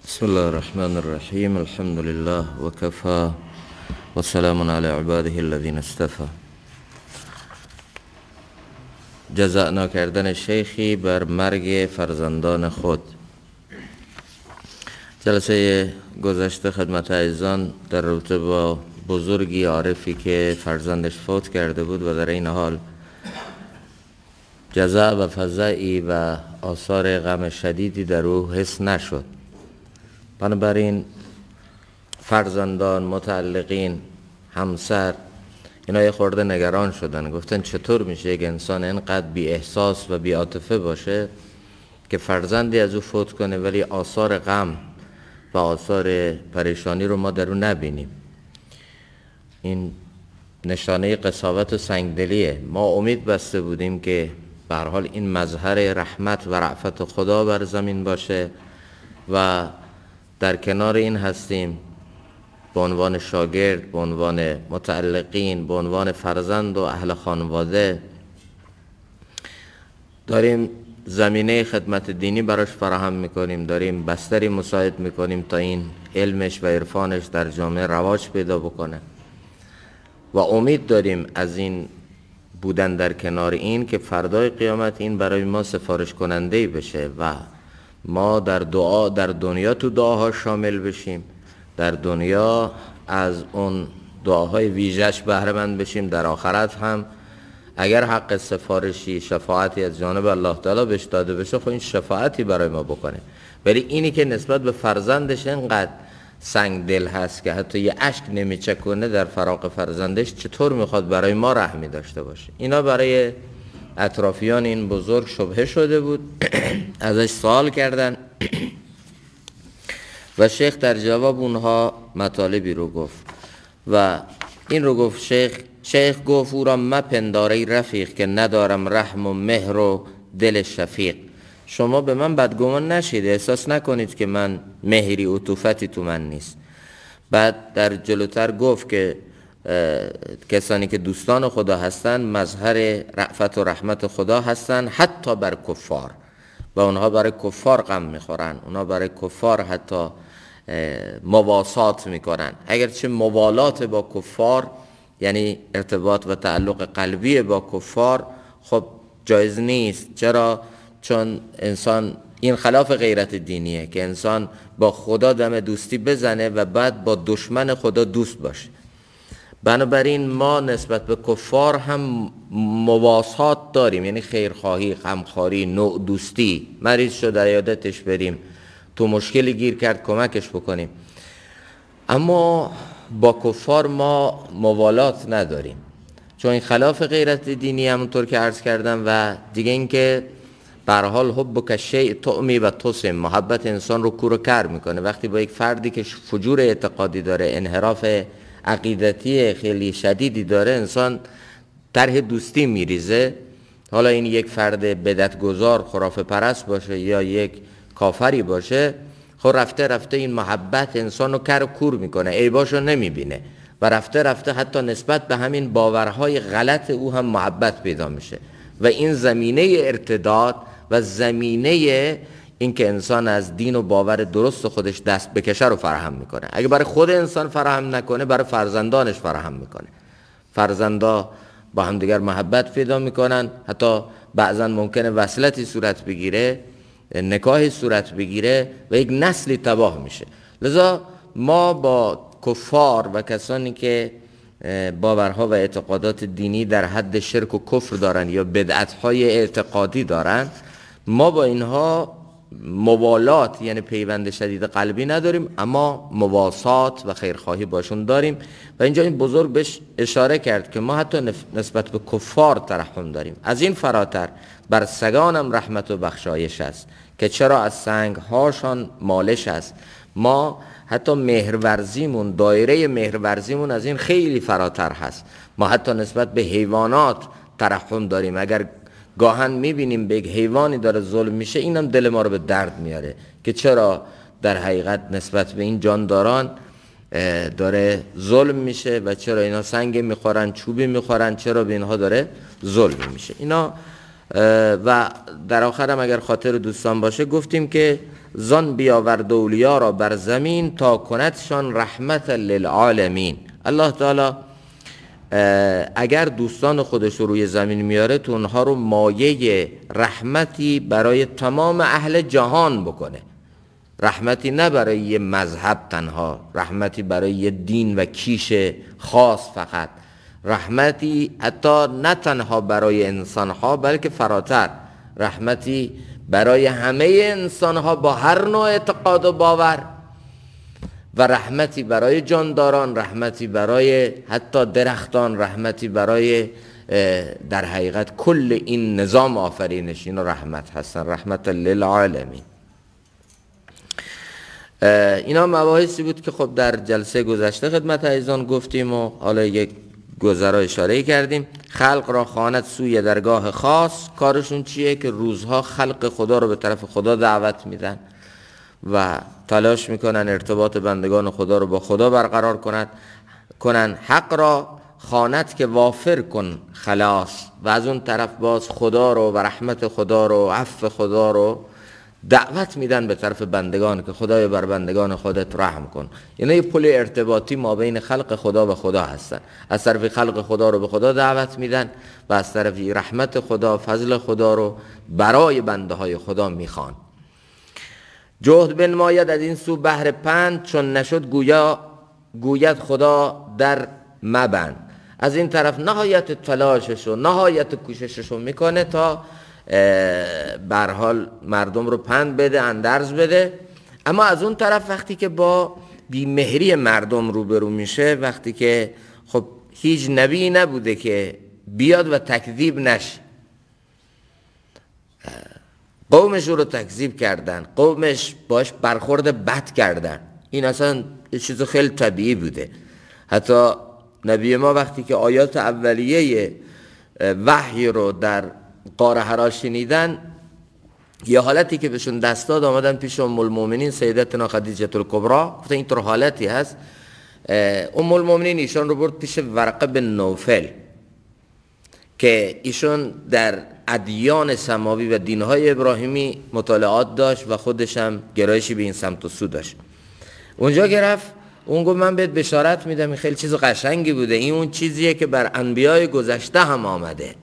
بسم الله الرحمن الرحیم. الحمد لله و کفا و سلام علی عباده الذین اصطفى. جزع نکردن شیخی بر مرگ فرزندان خود. جلسه گذشته خدمت عزیزان در رابطه با بزرگی عارفی که فرزندش فوت کرده بود و در این حال جزع و فزعی و آثار غم شدیدی در او حس نشد. بنابراین فرزندان، متعلقین، همسر اینا یه خورده نگران شدن، گفتن چطور میشه یک انسان اینقدر بی احساس و بی عاطفه باشه که فرزندی از او فوت کنه ولی آثار غم و آثار پریشانی رو ما در او نبینیم. این نشانه قساوت و سنگدلیه. ما امید بسته بودیم که به هر حال این مظهر رحمت و رأفت خدا بر زمین باشه و در کنار این هستیم به عنوان شاگرد، به عنوان متعلقین، به عنوان فرزند و اهل خانواده داریم زمینه خدمت دینی براش فراهم میکنیم، داریم بستری مساعد میکنیم تا این علمش و عرفانش در جامعه رواج پیدا بکنه و امید داریم از این بودن در کنار این که فردای قیامت این برای ما سفارش کننده‌ای بشه و ما در دعا در دنیا تو دعاها شامل بشیم، در دنیا از اون دعاهای ویژه‌اش بهره مند بشیم، در آخرت هم اگر حق سفارشی شفاعتی از جانب الله تعالی بهش داده بشه خب این شفاعتی برای ما بکنه. ولی اینی که نسبت به فرزندش اینقدر سنگ دل هست که حتی یه اشک نمیچکونه در فراق فرزندش، چطور میخواد برای ما رحمی داشته باشه؟ اینا برای اطرافیان این بزرگ شبهه شده بود. ازش سوال کردن و شیخ در جواب اونها مطالبی رو گفت و این رو گفت شیخ گفت او را مپنداری رفیق که ندارم رحم و مهر و دل شفیق. شما به من بدگمان نشید، احساس نکنید که من مهری و عطوفتی تو من نیست. بعد در جلوتر گفت که کسانی که دوستان خدا هستن مظهر رأفت و رحمت خدا هستن حتی بر کفار و اونها برای کفار غم میخورن، اونها برای کفار حتی مواسات میکنن. اگرچه موالات با کفار یعنی ارتباط و تعلق قلبی با کفار خب جایز نیست. چرا؟ چون انسان این خلاف غیرت دینیه که انسان با خدا دم دوستی بزنه و بعد با دشمن خدا دوست باشه. بنابراین ما نسبت به کفار هم مواسات داریم، یعنی خیرخواهی، غمخواری، نوع دوستی. مریض شد عیادتش بریم، تو مشکلی گیر کرد کمکش بکنیم. اما با کفار ما موالات نداریم چون این خلاف غیرت دینی همونطور که عرض کردم و دیگه این که به هر حال حب کشیء طعمی و تسم، محبت انسان رو کور و کر میکنه. وقتی با یک فردی که فجور اعتقادی داره، انحراف عقیدتی خیلی شدیدی داره، انسان طرح دوستی میریزه. حالا این یک فرد بدعتگذار خرافه پرست باشه یا یک کافری باشه، خب رفته رفته این محبت انسان رو کر و کور میکنه، عیباشو نمیبینه و رفته رفته حتی نسبت به همین باورهای غلط او هم محبت پیدا میشه و این زمینه ارتداد و زمینه این که انسان از دین و باور درست خودش دست بکشه رو فراهم میکنه. اگه برای خود انسان فراهم نکنه برای فرزندانش فراهم میکنه. فرزندا با هم دیگر محبت پیدا میکنن، حتی بعضا ممکنه وصلتی صورت بگیره، نکاحی صورت بگیره و یک نسلی تباه میشه. لذا ما با کفار و کسانی که باورها و اعتقادات دینی در حد شرک و کفر دارن یا بدعت‌های اعتقادی دارن، ما با اینها موالات یعنی پیوند شدید قلبی نداریم، اما مواسات و خیرخواهی باشون داریم. و اینجا این بزرگ بهش اشاره کرد که ما حتی نسبت به کفار ترحم داریم. از این فراتر بر سگانم رحمت و بخشایش است که چرا از سنگ هاشان مالش است. ما حتی مهرورزیمون، دایره مهرورزیمون از این خیلی فراتر هست. ما حتی نسبت به حیوانات ترحم داریم. اگر گاهن میبینیم به یک حیوانی داره ظلم میشه، اینم دل ما رو به درد میاره که چرا در حقیقت نسبت به این جانداران داره ظلم میشه و چرا اینا سنگ میخورن، چوبی میخورن، چرا به اینها داره ظلم میشه. اینا و در آخرم اگر خاطر دوستان باشه گفتیم که زان بیاورد اولیا را بر زمین تا کندشان رحمت للعالمین. الله تعالی اگر دوستان خودش رو روی زمین میاره تو اونها رو مایه رحمتی برای تمام اهل جهان بکنه. رحمتی نه برای یه مذهب تنها، رحمتی برای یه دین و کیش خاص فقط، رحمتی حتی نه تنها برای انسانها بلکه فراتر، رحمتی برای همه انسانها با هر نوع اعتقاد و باور، و رحمتی برای جانداران، رحمتی برای حتی درختان، رحمتی برای در حقیقت کل این نظام آفرینش. اینا رحمت هستن، رحمت للعالمین. اینا مباحثی بود که خب در جلسه گذشته خدمت عزیزان گفتیم و حالا یک گذرا اشاره کردیم. خلق را خواند سوی درگاه خاص، کارشون چیه؟ که روزها خلق خدا رو به طرف خدا دعوت میدن و تلاش میکنن ارتباط بندگان خدا رو با خدا برقرار کنن. حق را خواند که وافر کن خلاص، و از اون طرف باز خدا رو و رحمت خدا رو و عفو خدا رو دعوت میدن به طرف بندگان که خدای بر بندگان خودت رحم کن. یعنی یه پل ارتباطی ما بین خلق خدا و خدا هستن. از طرف خلق خدا رو به خدا دعوت میدن و از طرف رحمت خدا، فضل خدا رو برای بنده های خدا میخوان. جهد بنماید از این سو بحر پند، چون نشد گوید خدا در مبند. از این طرف نهایت تلاشش و نهایت کوششش رو میکنه تا به هر حال مردم رو پند بده، اندرز بده. اما از اون طرف وقتی که با بیمهری مردم روبرو میشه، وقتی که خب هیچ نبی نبوده که بیاد و تکذیب نشه، قومش رو تکذیب کردن، قومش باش برخورد بد کردن، این اصلا یه چیز خیلی طبیعی بوده. حتی نبی ما وقتی که آیات اولیه وحی رو در غار حرا شنیدن، یه حالتی که بهشون دست داد، آمدن پیش ام المؤمنین سیدتنا خدیجه الکبری، گفتن اینطور حالتی هست. ام المؤمنین ایشان رو برد پیش ورقه بن نوفل که ایشون در ادیان سماوی و دینهای ابراهیمی مطالعات داشت و خودش هم گرایشی به این سمت و سو داشت. اونجا گرفت، اون گفت من بهت بشارت میدم این خیلی چیز قشنگی بوده، این اون چیزیه که بر انبیای گذشته هم آمده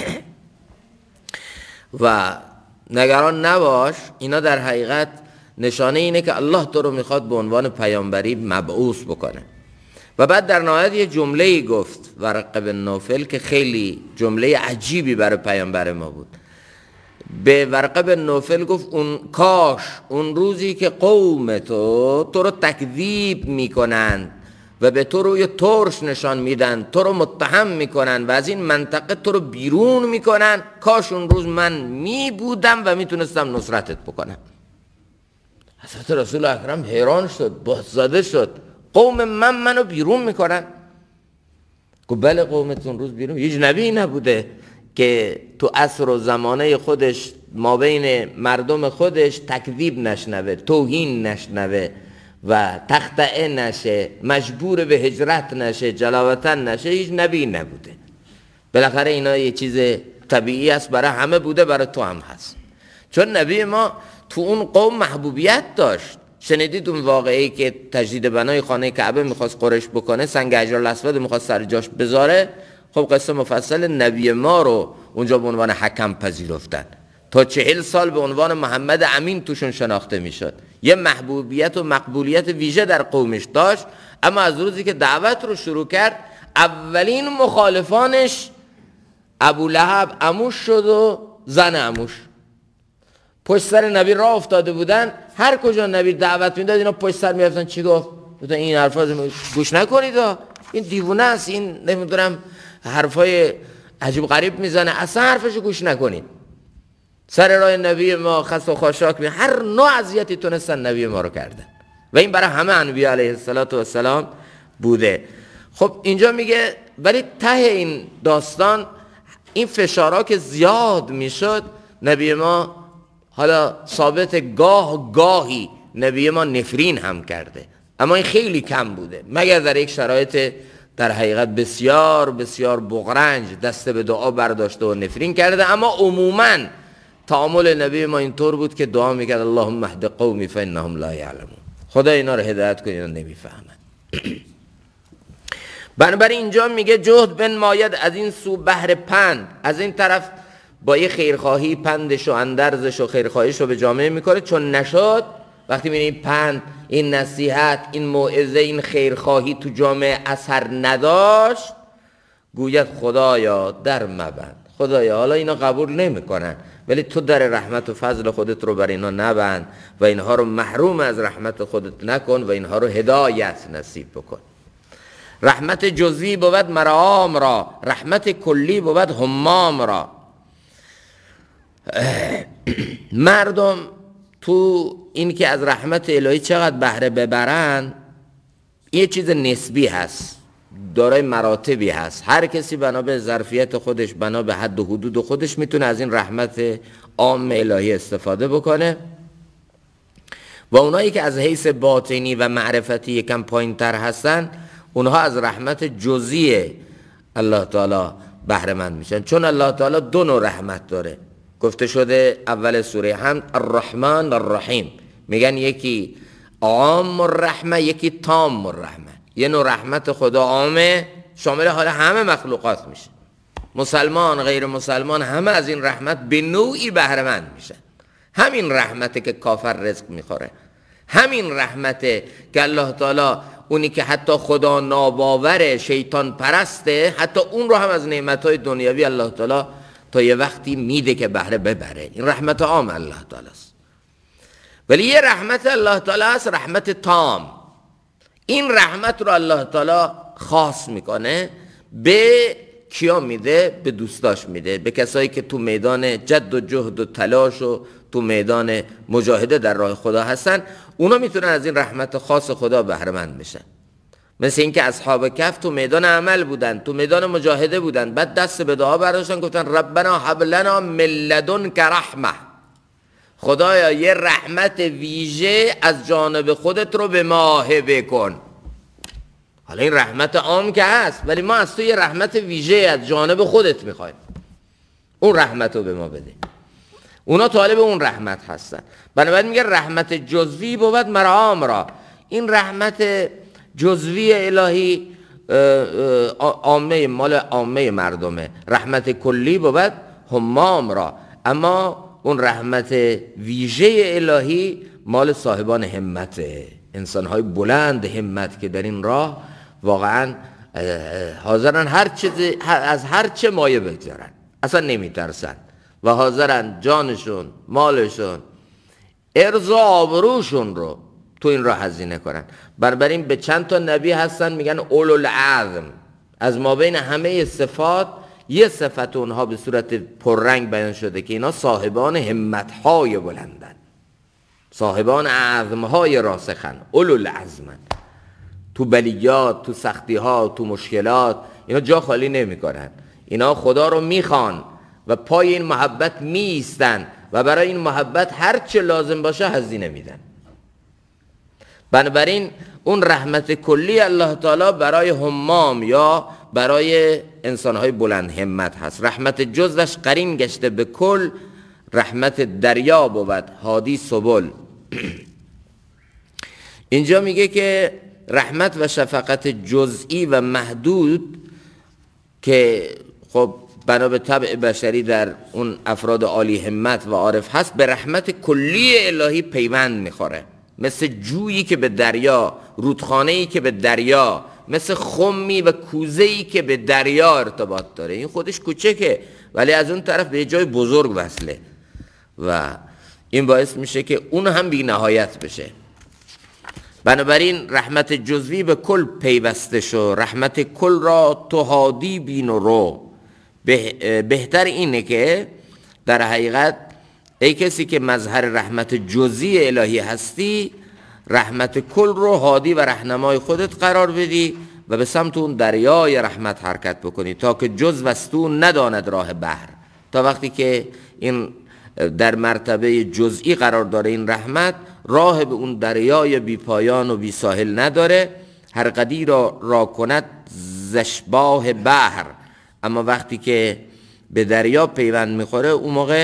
و نگران نباش، اینا در حقیقت نشانه اینه که الله تو رو میخواد به عنوان پیامبری مبعوث بکنه. و بعد در نهایت یه جمله‌ای گفت ورقه بن نوفل که خیلی جمله عجیبی برای پیامبر ما بود. به ورقه بن نوفل گفت کاش اون روزی که قوم تو رو تکذیب میکنن و به تو روی ترش نشان میدن، تو رو متهم میکنن و از این منطقه تو رو بیرون میکنن، کاش اون روز من میبودم و میتونستم نصرتت بکنم. حضرت رسول اکرم حیران شد، باززده شد، قوم منو بیرون میکنن؟ گفت بله قومتون روز بیرون. هیچ نبی نبوده که تو عصر و زمانه خودش ما بین مردم خودش تکذیب نشنوه، توهین نشنوه و تخطئه نشه، مجبور به هجرت نشه، جلاوطن نشه. هیچ نبی نبوده. بالاخره اینا یه چیز طبیعی است، برای همه بوده، برای تو هم هست. چون نبی ما تو اون قوم محبوبیت داشت. شنیدید اون واقعی که تجدید بنای خانه کعبه میخواست قریش بکنه، سنگ حجر الاسود میخواست سر جاش بذاره. خب قصه مفصل نبی ما رو اونجا به عنوان حکم پذیرفتن، تا 40 سال به عنوان محمد امین توشون شناخته میشد. یه محبوبیت و مقبولیت ویژه در قومش داشت. اما از روزی که دعوت رو شروع کرد، اولین مخالفانش ابو لهب عموش شد و زن عموش. پشت سر نبی راه افتاده بودن، هر کجا نبی دعوت میداد اینا پشت سر میرفتن. چی گفت؟ گفتن این حرفا گوش نکنید، این دیوونه است، این نمیدونم حرفای عجیب غریب میزنه، اصلا حرفشو گوش نکنید. سر راه نبی ما خس و خاشاک هر نوع اذیتی تونستن نبی ما رو کردن و این برای همه انبیا علیه السلام بوده. خب اینجا میگه ولی ته این داستان این فشارها که زیاد میشد، نبی ما حالا ثابت گاهی نبی ما نفرین هم کرده، اما این خیلی کم بوده، مگر در یک شرایط در حقیقت بسیار بسیار بغرنج دست به دعا برداشته و نفرین کرده. اما عموماً تعامل نبی ما اینطور بود که دعا میکرد اللهم اهد قومی فانهم لا یعلمون، خدا اینا رو هدایت کن، اینا نمیفهمن. بنابراین اینجا میگه جهد بنماید از این سو بهر پند، از این طرف با یه خیرخواهی پندش و اندرزش و خیرخواهیش رو به جامعه میکنه، چون نشد وقتی میبینی پند، این نصیحت، این موعظه، این خیرخواهی تو جامعه اثر نداشت، گوید خدایا در مبند، خدایا حالا اینا قبول نمیکنن ولی تو در رحمت و فضل خودت رو بر اینا نبند و اینها رو محروم از رحمت خودت نکن و اینها رو هدایت نصیب بکن. رحمت جزوی بود مرام را، رحمت کلی بود همام را. مردم تو این که از رحمت الهی چقدر بهره ببرن یه چیز نسبی هست، دارای مراتبی هست. هر کسی بنا به ظرفیت خودش، بنا به حد و حدود خودش میتونه از این رحمت عام الهی استفاده بکنه و اونایی که از حیث باطنی و معرفتی یکم پایین تر هستن اونها از رحمت جزئی الله تعالی بهره مند میشن، چون الله تعالی دو نوع رحمت داره. گفته شده اول سوره حمد الرحمن الرحیم، میگن یکی عام الرحمه یکی تام الرحمه. یه نوع رحمت خدا عامه، شامل حال همه مخلوقات میشه، مسلمان غیر مسلمان همه از این رحمت به نوعی بهره مند میشن. همین رحمته که کافر رزق میخوره، همین رحمته که الله تعالی اونی که حتی خدا ناباوره، شیطان پرسته، حتی اون رو هم از نعمتهای دنیوی الله تعالی تا یه وقتی میده که بهره ببره. این رحمت عام الله تعالی است. ولی یه رحمت الله تعالی است رحمت تام. این رحمت رو الله تعالی خاص میکنه، به کیا میده؟ به دوستاش میده، به کسایی که تو میدان جد و جهد و تلاش و تو میدان مجاهده در راه خدا هستن. اونا میتونن از این رحمت خاص خدا بهره مند بشن. مثل اینکه اصحاب کهف تو میدان عمل بودن، تو میدان مجاهده بودن، بعد دست به دعا برداشتن، گفتن ربنا هب لنا من لدنک رحمه، خدایا یه رحمت ویژه از جانب خودت رو به ما هبه کن. حالا این رحمت عام که هست، ولی ما از تو یه رحمت ویژه از جانب خودت میخوایم، اون رحمت رو به ما بده. اونا طالب اون رحمت هستن. بنابراین میگه رحمت جزوی بود مرام را. این رحمت جزوی الهی عامه، مال عامه مردمه. رحمت کلی بود همام را، اما اون رحمت ویژه الهی مال صاحبان همته، انسان‌های بلند همت که در این راه واقعا حاضرن از هر چه مایه بگذارن، اصلا نمیترسن و حاضرن جانشون، مالشون، ارز و آبروشون رو تو این راه هزینه کنن. بنابراین به چند تا نبی هستن میگن اولوالعزم، از ما بین همه صفات یه صفت اونها به صورت پررنگ بیان شده که اینا صاحبان همت‌های بلندن، صاحبان عزم‌های راسخن، اولوالعزمن. تو بلیات، تو سختی‌ها، تو مشکلات اینا جا خالی نمی‌کنن. اینا خدا رو میخوان و پای این محبت میایستن و برای این محبت هر چه لازم باشه هزینه میدن. بنابراین اون رحمت کلی الله تعالی برای همام یا برای انسان‌های بلند همت هست. رحمت جزش قرین گشته به کل، رحمت دریا بود هادی سبل. اینجا میگه که رحمت و شفقت جزئی و محدود که خب بنا به طبع بشری در اون افراد عالی همت و عارف هست، به رحمت کلی الهی پیوند میخوره. مثل جویی که به دریا، رودخانه‌ای که به دریا، مثل خمی و کوزه‌ای که به دریا ارتباط داره. این خودش کوچکه ولی از اون طرف به جای بزرگ وصله و این باعث میشه که اون هم بی نهایت بشه. بنابراین رحمت جزوی به کل پیوسته شو، رحمت کل را تو هادی بین و رو. بهتر اینه که در حقیقت ای کسی که مظهر رحمت جزئی الهی هستی، رحمت کل رو هادی و رهنمای خودت قرار بدی و به سمت اون دریای رحمت حرکت بکنی تا که جز وستو نداند راه بحر. تا وقتی که این در مرتبه جزئی قرار داره این رحمت، راه به اون دریای بی پایان و بی ساحل نداره. هر قدی را کند زشباه بحر، اما وقتی که به دریا پیوند میخوره اون موقع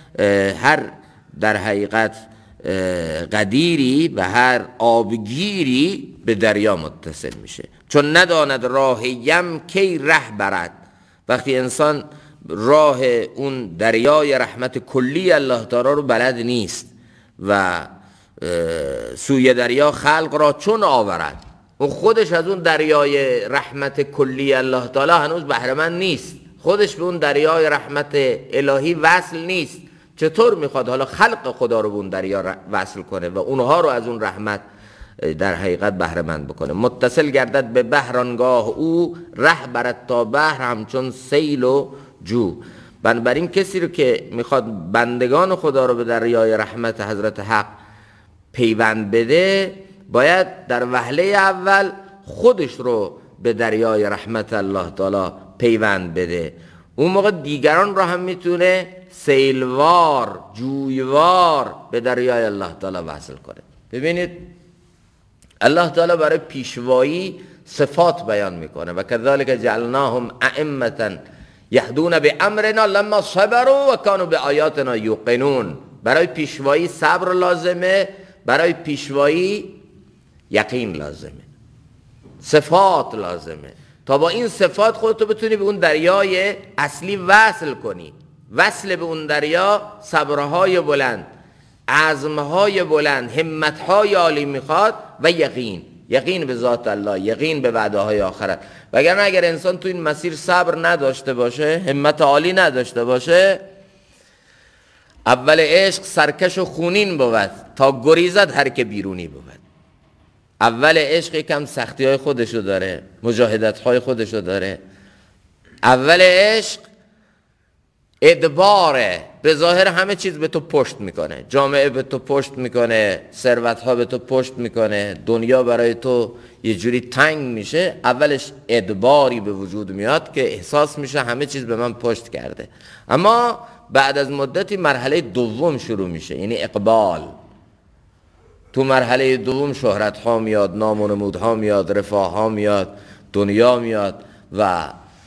هر در حقیقت قدیری و هر آبگیری به دریا متصل میشه. چون نداند راه یم کی ره برد. وقتی انسان راه اون دریای رحمت کلی الله تعالی رو بلد نیست و سوی دریا خلق را چون آورد، اون خودش از اون دریای رحمت کلی الله تعالی هنوز بهره مند نیست، خودش به اون دریای رحمت الهی وصل نیست، چطور میخواد حالا خلق خدا رو به اون دریا وصل کنه و اونها رو از اون رحمت در حقیقت بهره مند بکنه؟ متصل گردد به بحر آنگاه او، ره برد تا بحر همچون سیل و جو. بنابراین کسی رو که میخواد بندگان خدا رو به دریای رحمت حضرت حق پیوند بده، باید در وهله اول خودش رو به دریای رحمت الله تعالی پیوند بده. اون موقع دیگران رو هم میتونه سیلوار، جویوار به دریای الله تعالی وصل کنه. ببینید الله تعالی برای پیشوایی صفات بیان میکنه و کذالک جعلناهم ائمة یهدون بامرنا لما صبروا و کانوا بآیاتنا یوقنون. برای پیشوایی صبر لازمه، برای پیشوایی یقین لازمه، صفات لازمه، تا با این صفات خودتو بتونی به اون دریای اصلی وصل کنی. وصل به اون دریا صبرهای بلند، عزمهای بلند، همتهای عالی میخواد و یقین به ذات الله، یقین به وعده های آخرت. وگرنه اگر انسان تو این مسیر صبر نداشته باشه، همت عالی نداشته باشه، اول عشق سرکش و خونین بود تا گریزد هر که بیرونی بود. اول عشق یکم سختی های خودشو داره، مجاهدت های خودشو داره. اول عشق ادباره، به ظاهر همه چیز به تو پشت میکنه، جامعه به تو پشت میکنه، ثروت ها به تو پشت میکنه، دنیا برای تو یه جوری تنگ میشه. اولش ادباری به وجود میاد که احساس میشه همه چیز به من پشت کرده. اما بعد از مدتی مرحله دوم شروع میشه، یعنی اقبال. تو مرحله دوم شهرت ها میاد، نام و نمود ها میاد، رفاه ها میاد، دنیا میاد و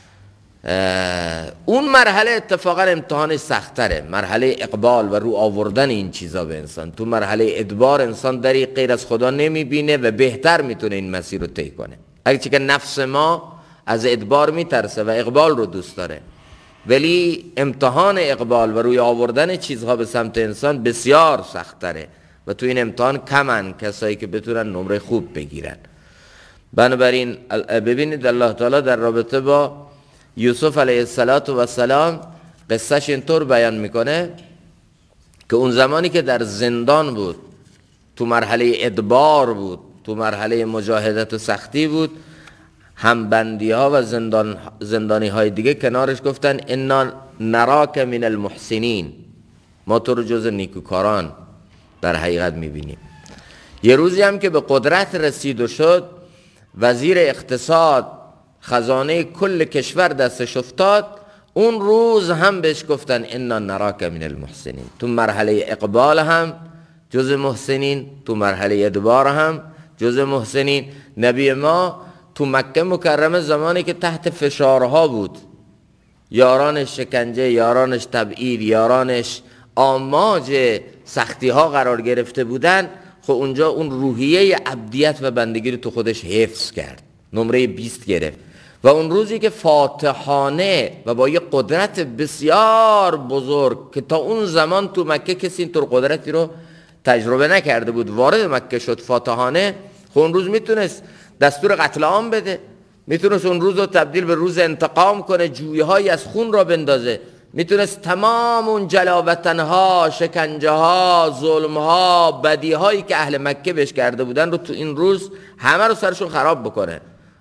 اون مرحله اتفاقا امتحان سختره، مرحله اقبال و رو آوردن این چیزا به انسان. تو مرحله ادبار انسان دری غیر از خدا نمیبینه و بهتر میتونه این مسیر رو طی کنه. اگرچه که نفس ما از ادبار میترسه و اقبال رو دوست داره، ولی امتحان اقبال و روی آوردن چیزها به سمت انسان بسیار سختره و تو این امتحان کمن کسایی که بتونن نمره خوب بگیرن. بنابراین ببینید الله تعالی در رابطه با یوسف علیه السلام قصهش اینطور بیان میکنه که اون زمانی که در زندان بود، تو مرحله ادبار بود، تو مرحله مجاهدت و سختی بود، هم بندی ها و زندانی های دیگه کنارش گفتن انا نراک من المحسنین، ما تو رو جز نیکوکاران در حقیقت میبینیم. یه روزی هم که به قدرت رسید و شد، وزیر اقتصاد، خزانه کل کشور دستش افتاد، اون روز هم بهش گفتن انا نراک من المحسنین. تو مرحله اقبال هم جز محسنین، تو مرحله ادبار هم جز محسنین. نبی ما تو مکه مکرمه زمانی که تحت فشارها بود، یارانش شکنجه، یارانش تبعید، یارانش آماج سختی ها قرار گرفته بودن، خب اونجا اون روحیه عبدیت و بندگی رو تو خودش حفظ کرد، نمره 20 گرفت. و اون روزی که فاتحانه و با یه قدرت بسیار بزرگ که تا اون زمان تو مکه کسی اینطور قدرتی رو تجربه نکرده بود، وارد مکه شد فاتحانه، خب اون روز میتونست دستور قتل عام بده، میتونست اون روز رو تبدیل به روز انتقام کنه، جویهایی از خون را بندازه، میتونست تمام اون جلاوطنها، شکنجه ها، ظلم ها، بدی هایی که اهل مکه بهش کرده بودن رو تو این روز همه رو سرشون خراب بکنه.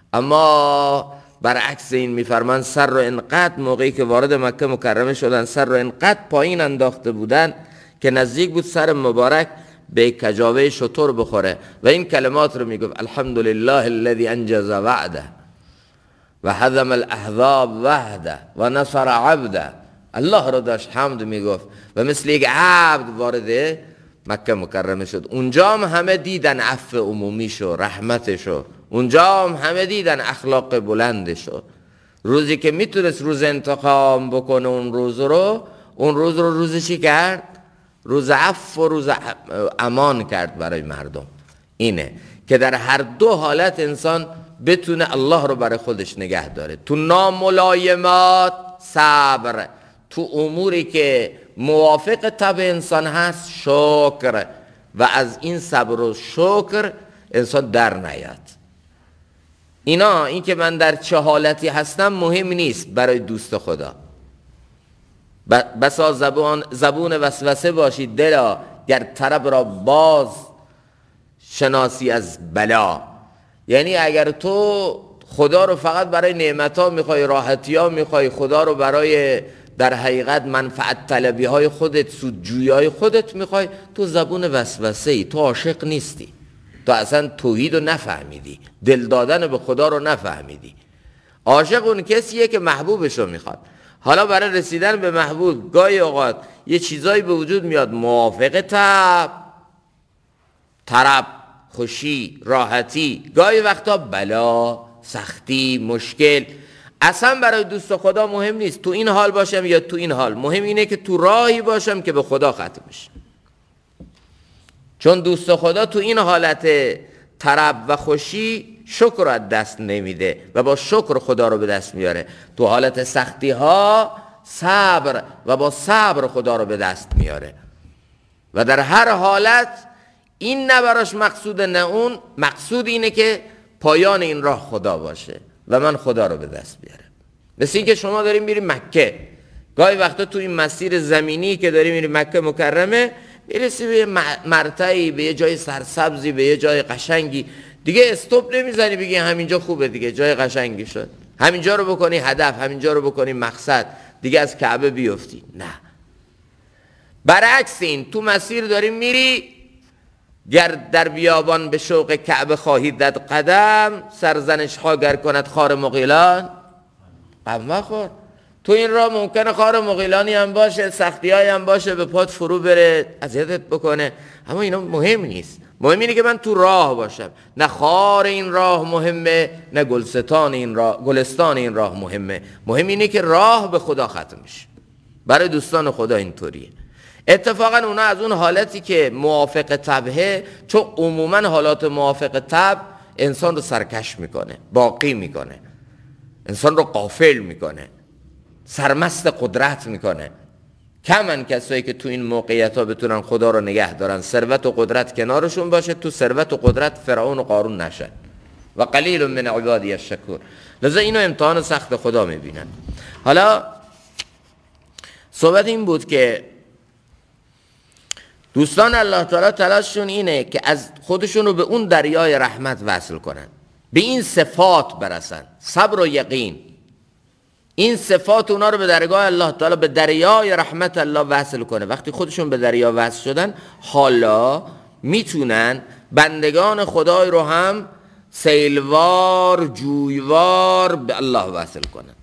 اما برعکس این میفرمان سر رو انقدر موقعی که وارد مکه مکرمه شدن سر رو انقدر پایین انداخته بودن که نزدیک بود سر مبارک به کجاوه شتر بخوره و این کلمات رو میگفت الحمدلله الذی انجز وعده و هزم الاحزاب وحده و نصر عبده. الله رو داشت حمد میگفت و مثل یک عبد وارد مکه مکرمه شد. اونجا هم همه دیدن عفو عمومیشو، رحمتشو، اونجا هم همه دیدن اخلاق بلندشو. روزی که میتونست روز انتقام بکنه اون روز رو، اون روز رو روز چی کرد؟ روز عفو و روز امان کرد برای مردم. اینه که در هر دو حالت انسان بتونه الله رو برای خودش نگه داره. تو ناملایمات صبر، تو اموری که موافق طبع انسان هست شکر، و از این صبر و شکر انسان در نیاد. این که من در چه حالتی هستم مهم نیست برای دوست خدا. بسا زبون وسوسه باشید دلا، گر طرب را باز شناسی از بلا. یعنی اگر تو خدا رو فقط برای نعمت‌ها میخوای، راحتی‌ها میخوای، خدا رو برای در حقیقت منفعت طلبی های خودت، سودجویی های خودت میخوای، تو زبون وسوسه ای، تو عاشق نیستی، تو اصلا توحید رو نفهمیدی، دل دادن به خدا رو نفهمیدی. عاشق اون کسیه که محبوبش رو میخواد. حالا برای رسیدن به محبوب گاهی اوقات یه چیزایی به وجود میاد موافق طرب، خوشی، راحتی، گاهی وقتا بلا، سختی، مشکل. اصلا برای دوست خدا مهم نیست تو این حال باشم یا تو این حال، مهم اینه که تو راهی باشم که به خدا ختم بشه. چون دوست خدا تو این حالت طرب و خوشی شکر رو از دست نمیده و با شکر خدا رو به دست میاره. تو حالت سختی ها صبر و با صبر خدا رو به دست میاره. و در هر حالت این نه براش مقصود نه اون، مقصود اینه که پایان این راه خدا باشه و من خدا رو به دست بیارم. مثل این که شما داریم میری مکه، گاهی وقتا تو این مسیر زمینی که داری میری مکه مکرمه، میرسی به مرتعی، به یه جای سرسبزی، به یه جای قشنگی، دیگه استوب نمیزنی بگی همینجا خوبه دیگه، جای قشنگی شد، همینجا رو بکنی هدف، همینجا رو بکنی مقصد، دیگه از کعبه بیفتی. نه، برعکس این، تو مسیر داری میری، گر در بیابان به شوق کعبه خواهید داد قدم، سرزنش ها گر کند خار مغیلان غم مخور. تو این راه ممکنه خار مغیلانی هم باشه، سختی های هم باشه، به پات فرو بره، اذیتت بکنه، اما اینا مهم نیست. مهم اینه که من تو راه باشم. نه خار این راه مهمه، نه گلستان این راه، گلستان این راه مهمه. مهم اینه که راه به خدا ختم میشه. برای دوستان خدا اینطوریه. اتفاقا اونا از اون حالتی که موافق طبعه، چون عموما حالات موافق طبع انسان رو سرکش میکنه، باقی میکنه، انسان رو غافل میکنه، سرمست قدرت میکنه. کمن کسایی که تو این موقعیت ها بتونن خدا رو نگه دارن، ثروت و قدرت کنارشون باشه، تو ثروت و قدرت فرعون و قارون نشن. و قلیل من عبادی الشکور. لذا اینو امتحان سخت خدا میبینن. حالا صحبت این بود که دوستان الله تعالی تلاششون اینه که از خودشون رو به اون دریای رحمت وصل کنن، به این صفات برسن، صبر و یقین. این صفات اونا رو به درگاه الله تعالی، به دریای رحمت الله وصل کنه. وقتی خودشون به دریا وصل شدن، حالا میتونن بندگان خدای رو هم سیلوار، جویوار به الله وصل کنن.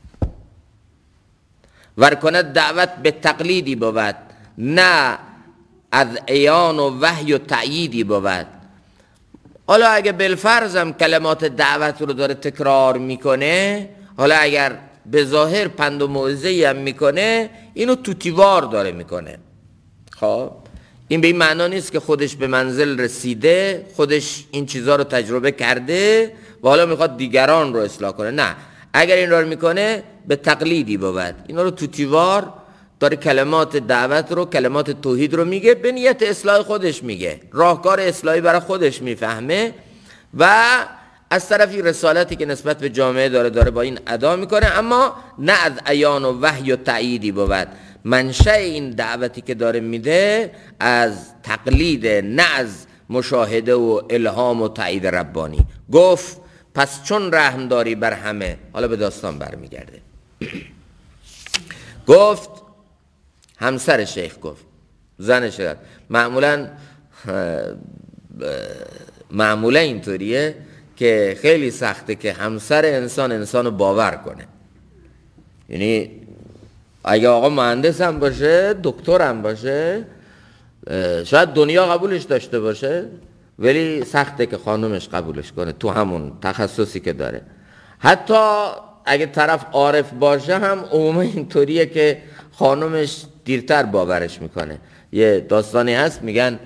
ورکند دعوت به تقلیدی بود، نه از عیان و وحی و تأییدی بود. حالا اگه بالفرضم کلمات دعوت رو داره تکرار میکنه، حالا اگر به ظاهر پند و موعظه‌ای هم میکنه، اینو توتیوار داره میکنه. خب این به این معنا نیست که خودش به منزل رسیده، خودش این چیزها رو تجربه کرده و حالا میخواد دیگران رو اصلاح کنه. نه، اگر این رو میکنه به تقلیدی بود. اینا رو توتیوار داره کلمات دعوت رو، کلمات توحید رو میگه، به نیت اصلاح خودش میگه، راهکار اصلاحی برای خودش میفهمه و از طرفی رسالتی که نسبت به جامعه داره با این ادا میکنه، اما نه از عیان و وحی و تأییدی بود. منشأ این دعوتی که داره میده از تقلید، نه از مشاهده و الهام و تأیید ربانی. گفت پس چون رحم داری بر همه، حالا به داستان برمیگرده. گفت همسر شیخ گفت، زنش گفت. معمولا اینطوریه که خیلی سخته که همسر انسان رو باور کنه. یعنی اگه آقا مهندس هم باشه، دکتر هم باشه، شاید دنیا قبولش داشته باشه، ولی سخته که خانومش قبولش کنه تو همون تخصصی که داره. حتی اگه طرف عارف باشه هم عموما اینطوریه که خانومش دیرتر باورش میکنه. یه داستانی هست میگن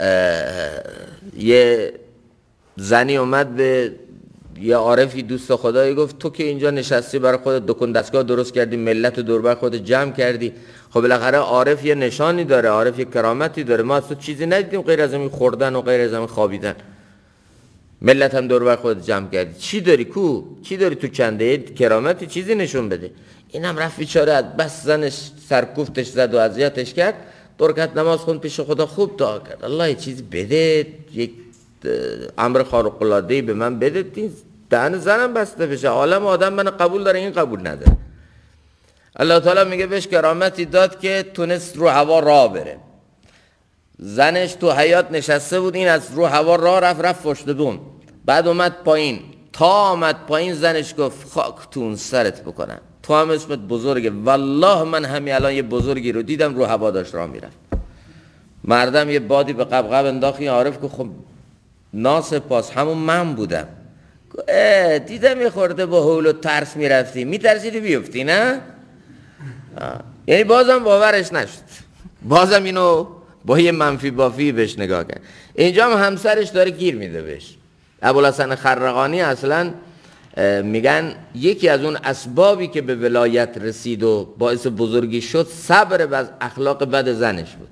یه زنی اومد به یه عارفی دوست خدایی گفت تو که اینجا نشستی برای خودت دکون دستگاه درست کردی، ملت دور بر خودت جمع کردی، خب بالاخره عارف یه نشانی داره، عارف یه کرامتی داره، ما از تو چیزی ندیدیم غیر از این خوردن و غیر از این خوابیدن، ملت هم دور بر خودت جمع کردی، چی داری کو؟ چی داری تو چنده؟ کرامتی چیزی نشون بده. اینم رفت بیچاره از بس زنش سرکوفتش زد و اذیتش کرد، دو رکعت نماز خوند پیش خدا، خوب دعا کرد الله یه چیزی بده، یک امر خارق العاده به من بده، دهن زنم بسته بشه، عالم آدم من قبول داره این قبول نداره. الله تعالی میگه بهش کرامتی داد که تونست رو هوا راه بره. زنش تو حیاط نشسته بود، این از رو هوا راه رفت پشت بوم، بعد اومد پایین، تا آمد پایین زنش گفت خاک تو اون سرت بکنن، تو هم اسمت بزرگه، والله من همین الان یه بزرگی رو دیدم رو هوا داشت راه میرفت. مردم یه بادی به قبقب انداخت، این عارف که خب ناسپاس همون من بودم، دیدم یه خورده با حول و ترس میرفتی، میترسیدی بیفتی نه؟ یعنی بازم باورش نشد، بازم اینو با یه منفی بافی بهش نگاه کرد. اینجا هم همسرش داره گیر میده بهش. ابوالحسن خرقانی اصلا میگن یکی از اون اسبابی که به ولایت رسید و باعث بزرگی شد صبر بر اخلاق بد زنش بود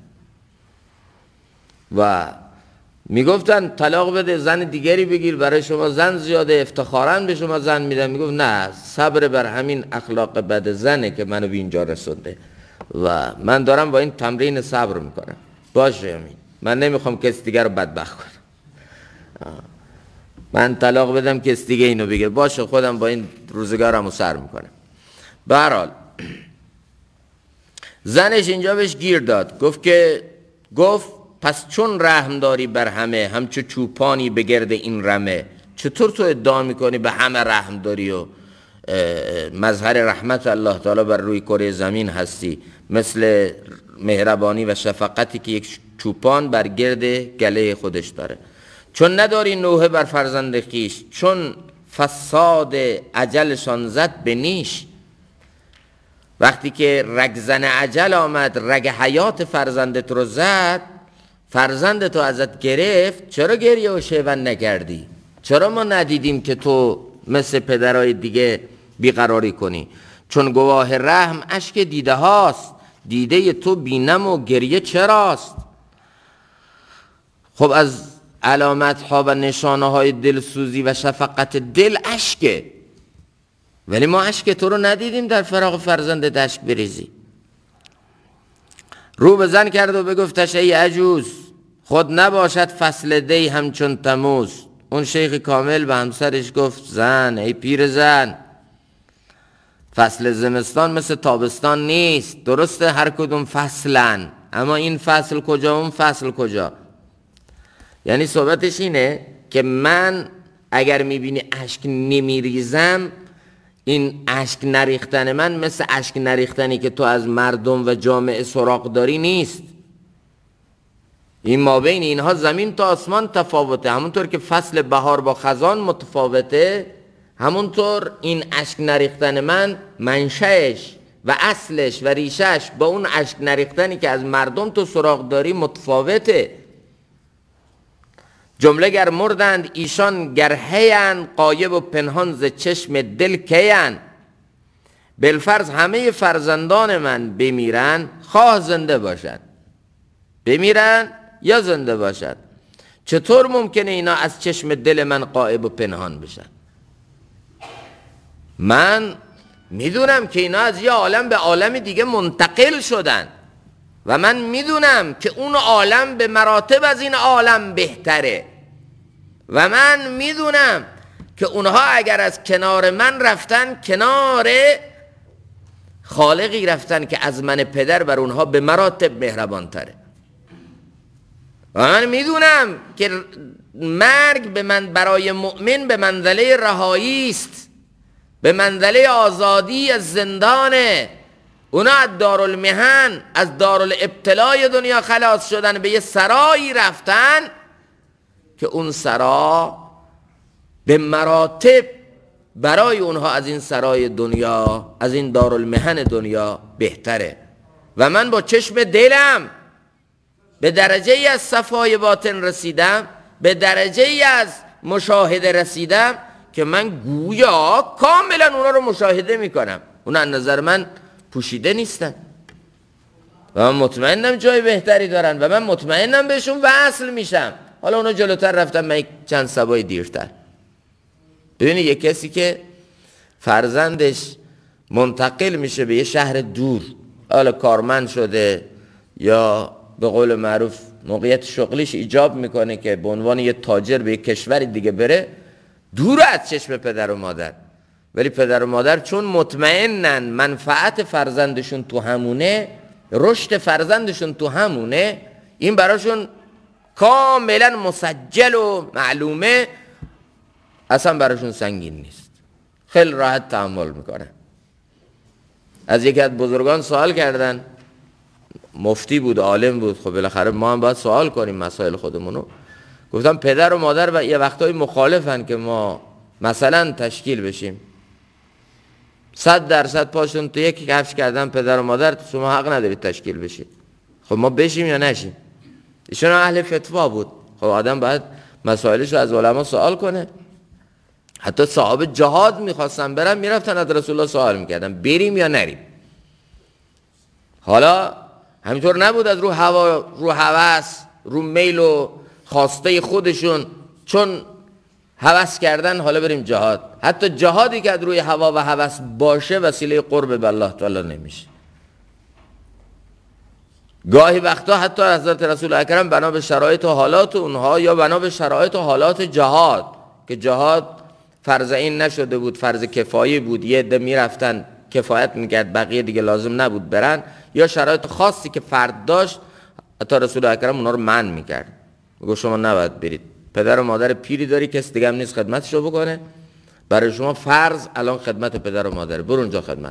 و میگفتن طلاق بده زن دیگری بگیر، برای شما زن زیاده، افتخاراً به شما زن میدن. میگفت نه، صبر بر همین اخلاق بد زنه که منو به اینجا رسونده و من دارم با این تمرین صبر میکنم. باشه همین، من نمیخوام کسی دیگر رو بدبخت کنم، من طلاق بدم کسی دیگه اینو بگه، باشه خودم با این روزگارمو سر میکنم. به هر حال زنش اینجا بهش گیر داد، گفت پس چون رحم داری بر همه، همچو چوپانی به گرد این رمه، چطور تو ادعا میکنی به همه رحم داری و مظهر رحمت الله تعالی بر روی کره زمین هستی، مثل مهربانی و شفقتی که یک چوپان بر گرد گله خودش داره. چون نداری نوحه بر فرزند خویش، چون فساد اجلشان زد به نیش. وقتی که رگزن اجل آمد، رگ حیات فرزندت رو زد، فرزندت رو ازت گرفت، چرا گریه و شیون نکردی؟ چرا ما ندیدیم که تو مثل پدرای دیگه بیقراری کنی؟ چون گواه رحم اشک دیده هاست، دیده تو بینم و گریه چراست. خب از علامت ها و نشانه های دلسوزی و شفقت دل اشکه، ولی ما اشک تو رو ندیدیم در فراق فرزندت اشک بریزی. رو به زن کرد و بگفتش ای عجوز، خود نباشد فصل دی همچون تموز. اون شیخ کامل به همسرش گفت زن، ای پیر زن، فصل زمستان مثل تابستان نیست، درسته هر کدوم فصلن، اما این فصل کجا اون فصل کجا؟ یعنی صحبتش اینه که من اگر میبینی اشک نمیریزم، این اشک نریختن من مثل اشک نریختنی که تو از مردم و جامعه سراغ داری نیست. این مابین اینها زمین تا آسمان تفاوته. همونطور که فصل بهار با خزان متفاوته، همونطور این اشک نریختن من منشأش و اصلش و ریشش با اون اشک نریختنی که از مردم تو سراغ داری متفاوته. جمله گر مردند ایشان گر هیند، غایب و پنهان ز چشم دل کیند. بالفرض همه فرزندان من بمیرن، خواه زنده باشد، بمیرن یا زنده باشد، چطور ممکنه اینا از چشم دل من غایب و پنهان بشن؟ من میدونم که اینا از یه عالم به عالم دیگه منتقل شدن و من میدونم که اون عالم به مراتب از این عالم بهتره و من میدونم که اونها اگر از کنار من رفتن، کنار خالقی رفتن که از من پدر بر اونها به مراتب مهربان تره و من میدونم که مرگ به من برای مؤمن به منزله رهایی است، به منزله آزادی از زندانه. اونا از دارالمحن، از دارالابتلای دنیا خلاص شدن، به یه سرایی رفتن که اون سرا به مراتب برای اونها از این سرای دنیا، از این دارالمحن دنیا بهتره. و من با چشم دلم به درجه ای از صفای باطن رسیدم، به درجه ای از مشاهده رسیدم که من گویا کاملا اونا رو مشاهده میکنم. اونا از نظر من پوشیده نیستن و من مطمئنم جای بهتری دارن و من مطمئنم بهشون وصل میشم. حالا اونا جلوتر رفتن، من چند سبای دیرتر. ببینید یک کسی که فرزندش منتقل میشه به یه شهر دور، حالا کارمند شده یا به قول معروف موقعیت شغلیش ایجاب میکنه که به عنوان یه تاجر به یه کشور دیگه بره، دور از چشم پدر و مادر، ولی پدر و مادر چون مطمئنن منفعت فرزندشون تو همونه، رشد فرزندشون تو همونه، این براشون کاملا مسجل و معلومه، اصلا براشون سنگین نیست، خیلی راحت تحمل میکنن. از یکی از بزرگان سوال کردن، مفتی بود، عالم بود، خب بالاخره ما هم باید سوال کنیم مسائل خودمونو. گفتم پدر و مادر و یه وقتایی مخالفن که ما مثلا تشکیل بشیم، 100% پاشون تو یک کفش کردن پدر و مادر، شما حق ندارید تشکیل بشید. خب ما بشیم یا نشیم؟ ایشون اهل فتوا بود. خب آدم باید مسائلش رو از علما سوال کنه. حتی صحابه جهاد میخواستن برن، میرفتن از رسول الله سوال میکردن بریم یا نریم. حالا همینطور نبود از رو هوا، رو هوس، رو میل و خواسته خودشون چون هوس کردن حالا بریم جهاد. حتی جهادی که از روی هوا و هوس باشه وسیله قرب به الله تعالی نمیشه. گاهی وقتا حتی حضرت رسول اکرم بنا به شرایط و حالات اونها یا بنا به شرایط و حالات جهاد، که جهاد فرض این نشده بود، فرض کفایی بود، یه عده میرفتن کفایت میکرد، بقیه دیگه لازم نبود برن، یا شرایط خاصی که فرد داشت، حتی رسول اکرم اونا رو منع میکرد، میگه شما نباید برید، پدر و مادر پیری داری، کس دیگه هم نیست خدمتشو بکنه، برای شما فرض الان خدمت پدر و مادر، برو اونجا خدمت.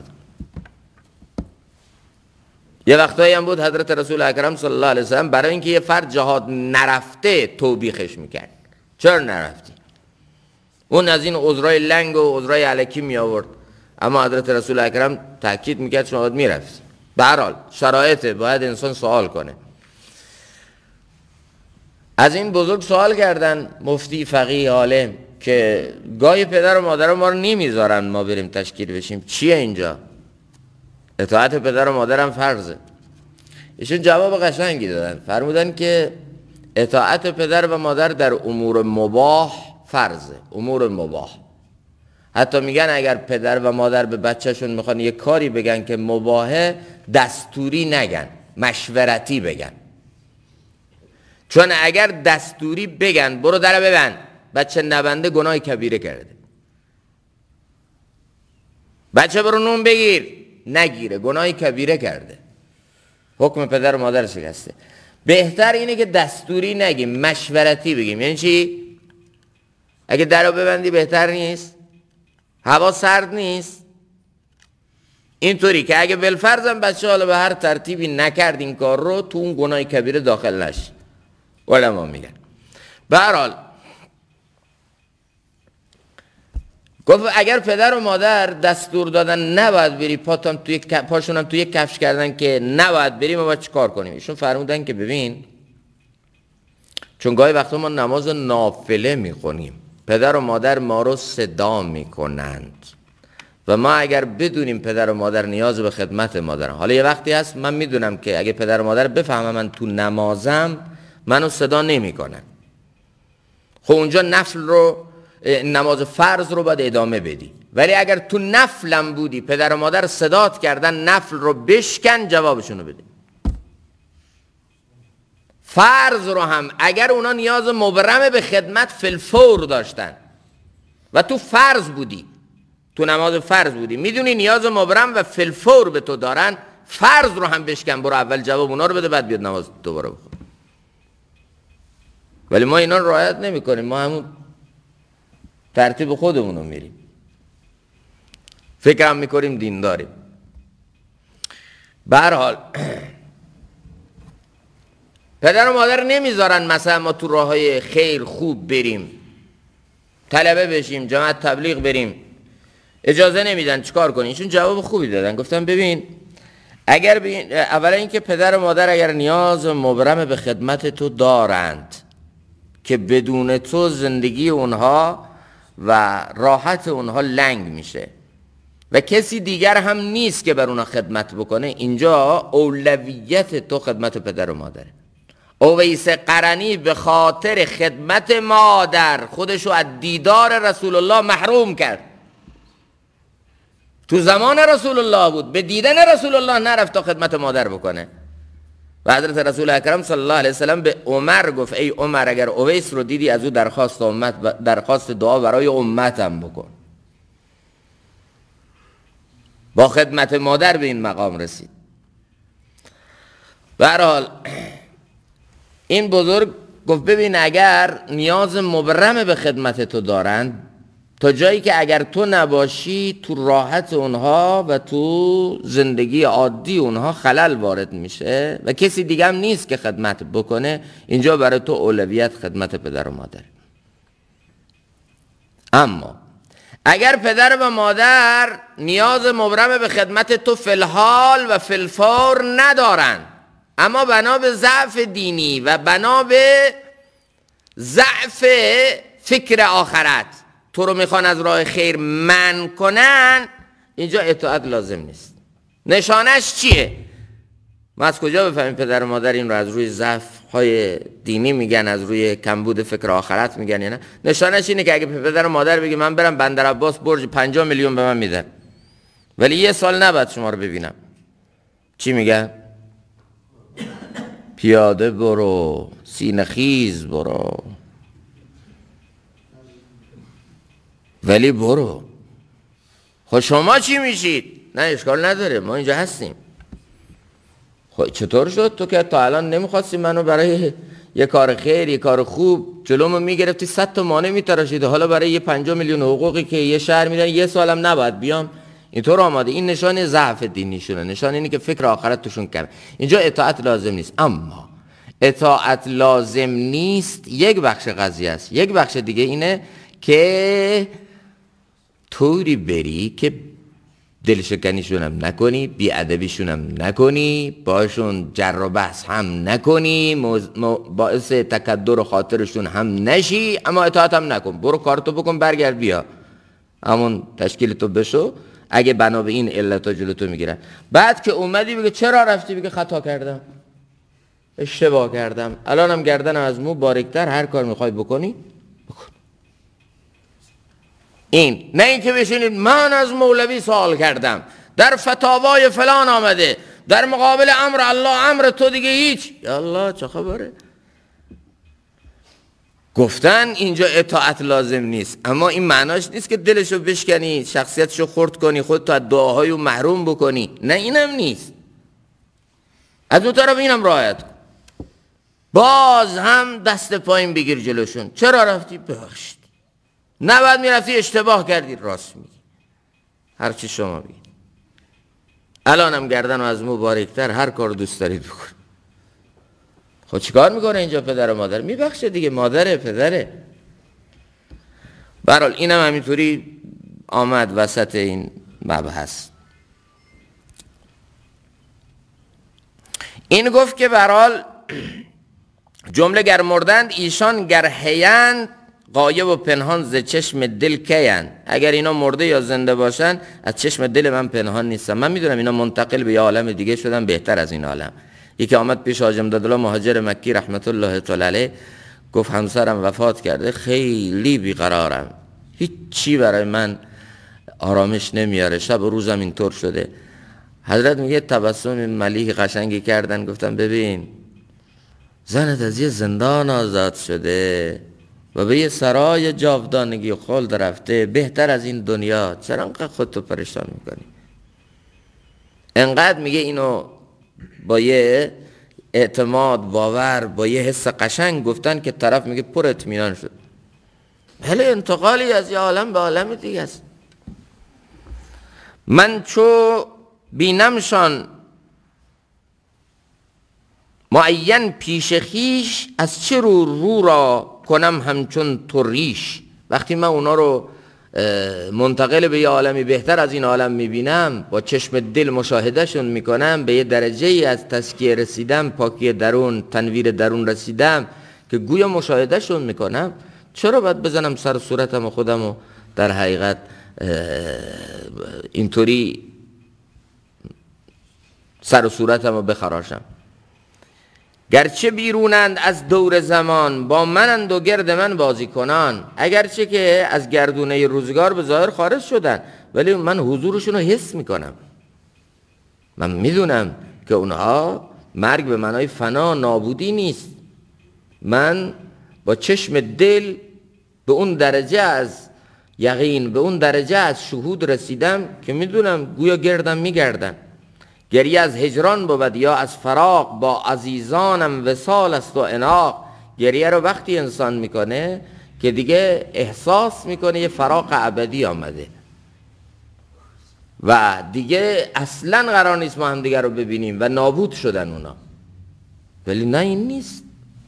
یه وقتایی هم بود حضرت رسول اکرم صلی الله علیه وسلم برای اینکه یه فرد جهاد نرفته توبیخش میکرد، چرا نرفتی؟ اون از این عذرای لنگ و عذرای الکی می آورد، اما حضرت رسول اکرم تاکید میکرد شما باید میرفتی. به هر حال شرایط باید انسان سوال کنه. از این بزرگ سوال کردن مفتی فقیه عالم که گاهی پدر و مادر ما رو نمیذارن ما بریم تشکیل بشیم، چیه اینجا؟ اطاعت پدر و مادرم فرضه. ایشون جواب قشنگی دادن، فرمودن که اطاعت پدر و مادر در امور مباح فرضه، امور مباح. حتی میگن اگر پدر و مادر به بچهشون میخوان یه کاری بگن که مباحه، دستوری نگن، مشورتی بگن. چون اگر دستوری بگن برو در ببند، بچه نبنده گناه کبیره کرده. بچه برو نون بگیر، نگیره، گناه کبیره کرده، حکم پدر و مادر شکسته. بهتر اینه که دستوری نگیم، مشورتی بگیم. یعنی چی؟ اگه درو ببندی بهتر نیست؟ هوا سرد نیست؟ اینطوری که اگه بالفرضم بچه حالا به هر ترتیبی نکرد این کار رو، تو اون گناه کبیره داخل نشی. علما میگن. به هر حال گفت اگر پدر و مادر دستور دادن نباید بری، پاشونم توی یک کفش کردن که نباید بریم، ما باید چی کار کنیم؟ ایشون فرمودن که ببین، چون گاهی وقتا ما نماز نافله میخونیم، پدر و مادر ما رو صدا میکنند و ما اگر بدونیم پدر و مادر نیاز به خدمت ما دارن، حالا یه وقتی هست من میدونم که اگه پدر و مادر بفهمم من تو نمازم منو صدا نمیکنن، خب اونجا نماز فرض رو باید ادامه بدی. ولی اگر تو نفلم بودی پدر و مادر صدات کردن نفل رو بشکن، جوابشون رو بده. فرض رو هم اگر اونا نیاز مبرم به خدمت فلفور داشتن و تو فرض بودی، تو نماز فرض بودی، میدونی نیاز مبرم و فلفور به تو دارن، فرض رو هم بشکن، برو اول جواب اونا رو بده، بعد بیاد نماز دوباره بخون. ولی ما اینا رو رعایت نمی کنیم، ما همون ترتیب خودمون رو میریم، فکرم میکنیم دین داریم. به هر حال پدر و مادر نمیذارن مثلا ما تو راه های خیر خوب بریم، طلبه بشیم، جماعت تبلیغ بریم، اجازه نمیدن. چیکار کنیم؟ ایشون جواب خوبی دادن، گفتن ببین اولا اینکه پدر و مادر اگر نیاز مبرم به خدمت تو دارند که بدون تو زندگی اونها و راحت اونها لنگ میشه و کسی دیگر هم نیست که بر اونها خدمت بکنه، اینجا اولویت تو خدمت پدر و مادره. اویس قرنی به خاطر خدمت مادر خودشو از دیدار رسول الله محروم کرد. تو زمان رسول الله بود، به دیدن رسول الله نرفت تا خدمت مادر بکنه. و حضرت رسول اکرم صلی الله علیه وسلم به عمر گفت ای عمر اگر اویس رو دیدی از او درخواست دعا برای امتم بکن. با خدمت مادر به این مقام رسید. به هر حال این بزرگ گفت ببین اگر نیاز مبرم به خدمت تو دارند تا جایی که اگر تو نباشی تو راحت اونها و تو زندگی عادی اونها خلل وارد میشه و کسی دیگه هم نیست که خدمت بکنه، اینجا برای تو اولویت خدمت پدر و مادر. اما اگر پدر و مادر نیاز مبرم به خدمت تو فی الحال و فی الفور ندارن، اما بنا به ضعف دینی و بنا به ضعف فکر آخرت تو رو میخوان از راه خیر منع کنن، اینجا اطاعت لازم نیست. نشانش چیه؟ ما از کجا بفهمیم پدر و مادر این رو از روی ضعف های دینی میگن، از روی کمبود فکر آخرت میگن یا نه؟ نشانش اینه که اگه پدر و مادر بگه من برم بندر عباس برج 50 میلیون به من میدن ولی یه سال نباید شما رو ببینم، چی میگن؟ پیاده برو، سینه خیز برو، ولی برو. خب شما چی میشید؟ نه اشکال نداره ما اینجا هستیم. خب چطور شد تو که تا الان نمیخواستی منو برای یه کار خیر، یه کار خوب جلومو میگرفتی، 100 تا مانع میتراشیدی، حالا برای یه 50 میلیون حقوقی که یه شهر میدن یه سالم نباید بیام؟ اینطور آماده. این نشان ضعف دینیشونه، نشان اینه که فکر آخرت توشون کمه. اینجا اطاعت لازم نیست. اما اطاعت لازم نیست یک بخش قضیه است، یک بخش دیگه اینه که طوری بری که دلشکنیشون هم نکنی، بیادبیشون هم نکنی، باشون جر و بحث هم نکنی، باعث تکدر و خاطرشون هم نشی، اما اطاعت هم نکن. برو کارتو بکن برگرد بیا همون تشکیل تو بشو. اگه بنا به این علتا جلوتو میگیرن، بعد که اومدی بگه چرا رفتی، بگه خطا کردم، اشتباه کردم، الانم گردنم از مو باریکتر، هر کار میخوای بکنی بکن. این نه اینکه بشینید من از مولوی سوال کردم، در فتاوای فلان آمده، در مقابل امر الله امر تو دیگه هیچ. یا الله چه خبره؟ گفتن اینجا اطاعت لازم نیست، اما این معناش نیست که دلشو بشکنی، شخصیتشو خرد کنی، خودتو از دعاهای محروم بکنی. نه اینم نیست. از اون طرف اینم رعایت کن. باز هم دست پایین بگیر جلوشون. چرا رفتی؟ ببخشید، نباید میرفتی، اشتباه کردی، راست میگی، هرچی شما بگید، الانم گردن از مو باریکتر، هر کار دوست دارید بکن. خب چیکار میکنه اینجا پدر و مادر؟ میبخشه دیگه، مادره پدره. برحال اینم همینطوری آمد وسط این مبحث. این گفت که برحال جمله گر مردند ایشان گر هیند، غایب و پنهان ز چشم دل کیند. اگر اینا مرده یا زنده باشن از چشم دل من پنهان نیستن. من میدونم اینا منتقل به یه عالم دیگه شدن بهتر از این عالم. یکی آمد پیش حاج امدادالله مهاجر مکی رحمت الله تعالی علیه، گفت همسرم وفات کرده، خیلی بیقرارم، هیچ چی برای من آرامش نمیاره، شب و روزم اینطور شده. حضرت میگه تبسم ملیح قشنگی کردن، گفتم ببین زنت از یه زندان آزاد شده و به یه سرای جاودانگی و خلد رفته، بهتر از این دنیا، چرا انقدر خودتو پریشان میکنی؟ انقدر میگه اینو با یه اعتماد باور، با یه حس قشنگ گفتن که طرف میگه پر اطمینان شد. بله انتقالی از یه عالم به عالم دیگه است. من چو بینمشان معین پیش خیش، از چه رو را کنم همچون تو ریش. وقتی من اونا رو منتقل به یه عالمی بهتر از این عالم میبینم، با چشم دل مشاهدهشون میکنم، به یه درجه ای از تزکیه رسیدم، پاکی درون، تنویر درون رسیدم که گویا مشاهدهشون میکنم، چرا باید بزنم سر صورتم و خودم و در حقیقت اینطوری سر و صورتم رو بخراشم؟ گرچه بیرونند از دور زمان، با منند و گرد من بازی کنان. اگرچه که از گردونه روزگار به ظاهر خارج شدن، ولی من حضورشون رو حس میکنم. من میدونم که اونها مرگ به معنای فنا، نابودی نیست. من با چشم دل به اون درجه از یقین، به اون درجه از شهود رسیدم که میدونم گویا گردم میگردن. گریه از هجران بود یا از فراق، با عزیزانم وصال است و عناق. گریه رو وقتی انسان میکنه که دیگه احساس میکنه یه فراق ابدی آمده و دیگه اصلا قرار نیست ما هم دیگه رو ببینیم و نابود شدن اونا. ولی نه، این نیست.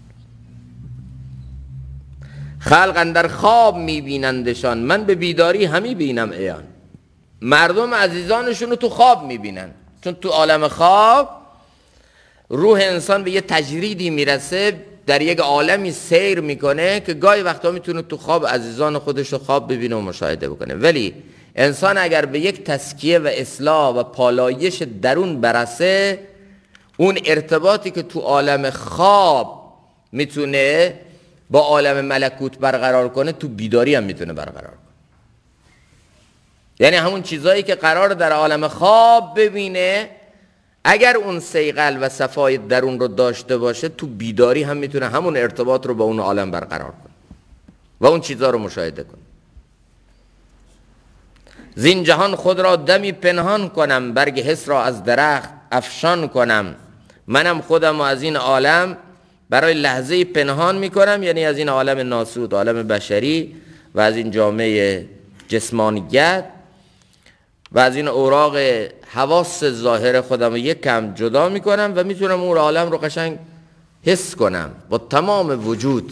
خلق اندر خواب میبینندشان، من به بیداری همی بینم عیان. مردم عزیزانشون رو تو خواب میبینن، چون تو عالم خواب روح انسان به یه تجریدی میرسه، در یک عالمی سیر میکنه که گاهی وقتا میتونه تو خواب عزیزان خودش رو خواب ببینه و مشاهده بکنه. ولی انسان اگر به یک تزکیه و اصلاح و پالایش درون برسه، اون ارتباطی که تو عالم خواب میتونه با عالم ملکوت برقرار کنه، تو بیداری هم میتونه برقرار کنه. یعنی همون چیزایی که قرار در عالم خواب ببینه، اگر اون صیقل و صفای درون رو داشته باشه، تو بیداری هم میتونه همون ارتباط رو با اون عالم برقرار کنه و اون چیزا رو مشاهده کنه. زین جهان خود را دمی پنهان کنم، برگ حس را از درخت افشان کنم. منم خودم از این عالم برای لحظه پنهان میکنم، یعنی از این عالم ناسود، عالم بشری و از این جامعه جسمانیت و از این اوراق حواس ظاهر خودم رو یک کم جدا میکنم و میتونم اون عالم رو قشنگ حس کنم با تمام وجود.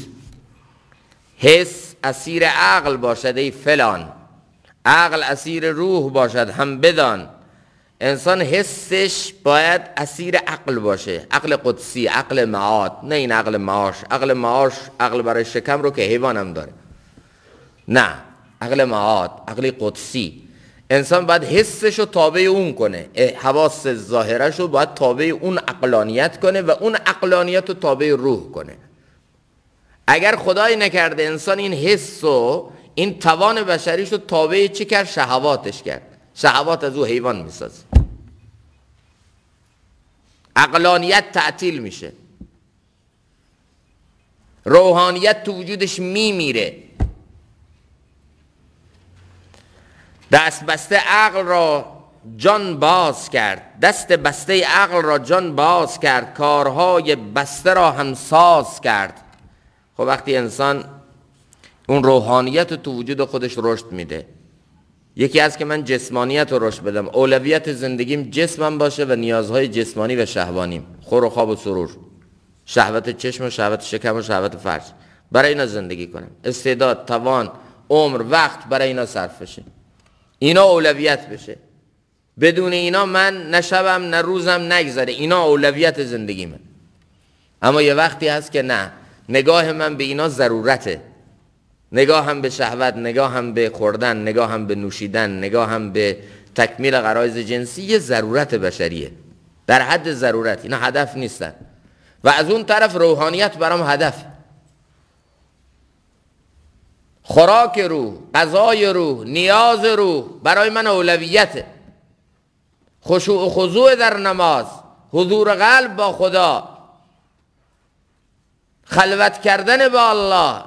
حس اسیر عقل باشد ای فلان، عقل اسیر روح باشد هم بدان. انسان حسش باید اسیر عقل باشه، عقل قدسی، عقل معاد، نه این عقل معاش. عقل معاش عقل برای شکم رو که حیوان هم داره، نه، عقل معاد، عقل قدسی. انسان باید حسش رو تابع اون کنه، حواس ظاهرش رو باید تابع اون عقلانیت کنه و اون عقلانیت رو تابع روح کنه. اگر خدای نکرده انسان این حس و این توان بشریش رو تابع چی کرد؟ شهواتش کرد. شهوات از او حیوان میسازه، عقلانیت تعطیل میشه، روحانیت تو وجودش میمیره. دست بسته عقل را جان باز کرد، دست بسته عقل را جان باز کرد، کارهای بسته را هم ساز کرد. خب وقتی انسان اون روحانیت رو تو وجود خودش رشد میده، یکی از که من جسمانیت رو رشد بدم، اولویت زندگیم جسمم باشه و نیازهای جسمانی و شهوانیم، خور و خواب و سرور، شهوت چشم و شهوت شکم و شهوت فرج، برای اینا زندگی کنم، استعداد، توان، عمر، وقت برای اینا صرف بشه، اینا اولویت بشه. بدون اینا من نه شبم نه روزم نگذره، اینا اولویت زندگی من. اما یه وقتی هست که نه، نگاه من به اینا ضرورته، نگاه هم به شهوت، نگاه هم به خوردن، نگاه هم به نوشیدن، نگاه هم به تکمیل غرایز جنسی یه ضرورت بشریه، در حد ضرورت، اینا هدف نیستن. و از اون طرف روحانیت برام هدف، خوراک روح، غذای روح، نیاز روح برای من اولویته. خشوع و خضوع در نماز، حضور قلب با خدا، خلوت کردن با الله،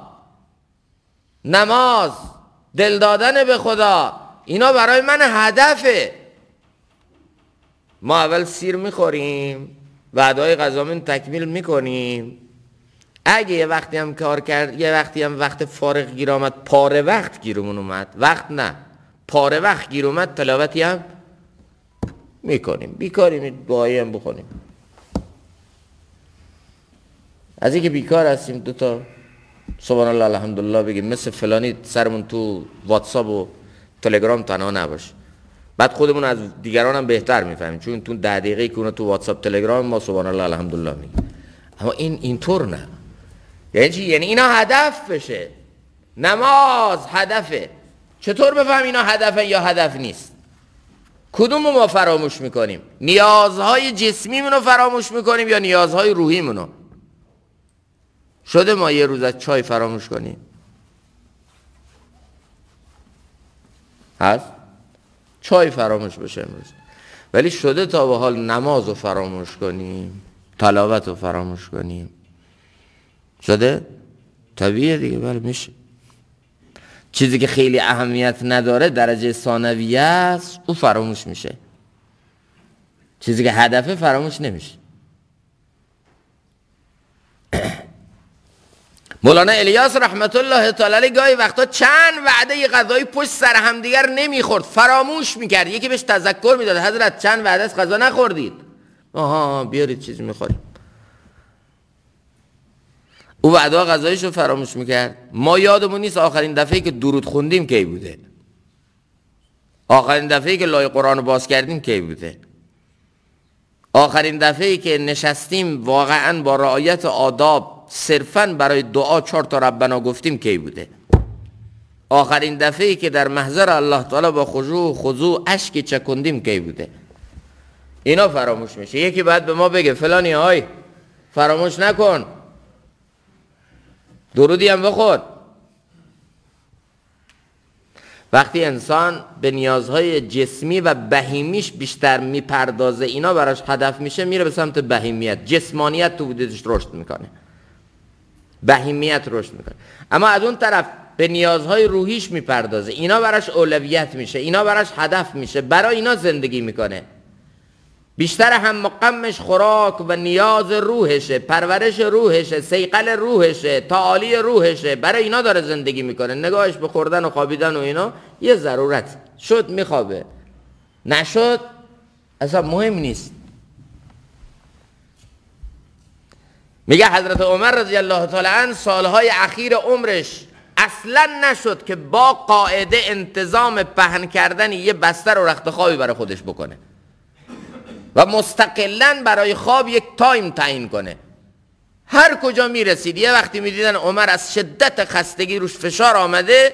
نماز، دل دادن به خدا، اینا برای من هدفه. ما اول سیر میخوریم، وعده‌های غذامون تکمیل میکنیم. اگه یه وقتی هم کار کرد، یه وقتی هم وقت فارغ گیر آمد، پاره وقت گیرمون اومد، وقت نه، پاره وقت گیر اومد، تلاوتی هم میکنیم، بیکاریم دعایی هم بخونیم. از اینکه بیکار هستیم 2 تا سبحان الله الحمدلله بگیم، مثل فلانی سرمون تو واتساپ و تلگرام تنها نباشه. بعد خودمون از دیگران هم بهتر میفهمیم، چون تو 10 دقیقه که اون تو واتساپ تلگرام ما سبحان الله الحمدلله میگیم. اما اینطور نه. یعنی چی؟ یعنی اینا هدف بشه. نماز هدفه. چطور بفهم اینا هدفه یا هدف نیست؟ کدوم ما فراموش میکنیم؟ نیازهای جسمیمون رو فراموش میکنیم یا نیازهای روحیمون رو؟ شده ما یه روز از چای فراموش کنیم؟ هست؟ چای فراموش بشه امروز. ولی شده تا به حال نماز رو فراموش کنیم، تلاوت رو فراموش کنیم؟ شده؟ طبیعیه دیگه. بله میشه. چیزی که خیلی اهمیت نداره، درجه ثانویه است، او فراموش میشه. چیزی که هدفه فراموش نمیشه. مولانا الیاس رحمت الله تعالی علیه گاهی وقتا چند وعده غذایی پشت سر هم دیگر نمیخورد، فراموش میکرد. یکی بهش تذکر میداد حضرت چند وعده از غذا نخوردید. آها بیارید چیزی میخوریم. او وعده غذاییش رو فراموش میکرد. ما یادمون نیست آخرین دفعه‌ای که درود خوندیم کی بوده. آخرین دفعه‌ای که لای قرآن باز کردیم کی بوده. آخرین دفعه‌ای که نشستیم واقعا با رعایت آداب صرفاً برای دعا 4 تا ربنا گفتیم کی بوده. آخرین دفعه‌ای که در محضر الله تعالی با خشوع و خضوع اشکی چکوندیم کی بوده. اینا فراموش میشه. یکی بعد به ما بگه فلانی های فراموش نکن، درودی هم بخور. وقتی انسان به نیازهای جسمی و بهیمیش بیشتر میپردازه، اینا براش هدف میشه، میره به سمت بهیمیت. جسمانیت تو وجودش رشد میکنه، بهیمیت رشد میکنه. اما از اون طرف به نیازهای روحیش میپردازه، اینا براش اولویت میشه، اینا براش هدف میشه، برای اینا زندگی میکنه. بیشتر هم غمش خوراک و نیاز روحشه، پرورش روحشه، صیقل روحشه، تعالی روحشه، برای اینا داره زندگی میکنه. نگاهش به خوردن و خوابیدن و اینا یه ضرورت، شد میخوابه، نشد اصلا مهم نیست. میگه حضرت عمر رضی الله تعالی عنه سالهای اخیر عمرش اصلا نشد که با قاعده انتظام پهن کردن یه بستر و رخت خوابی برای خودش بکنه و مستقلاً برای خواب یک تایم تعیین کنه. هر کجا میرسید یه وقتی میدیدن عمر از شدت خستگی روش فشار آمده،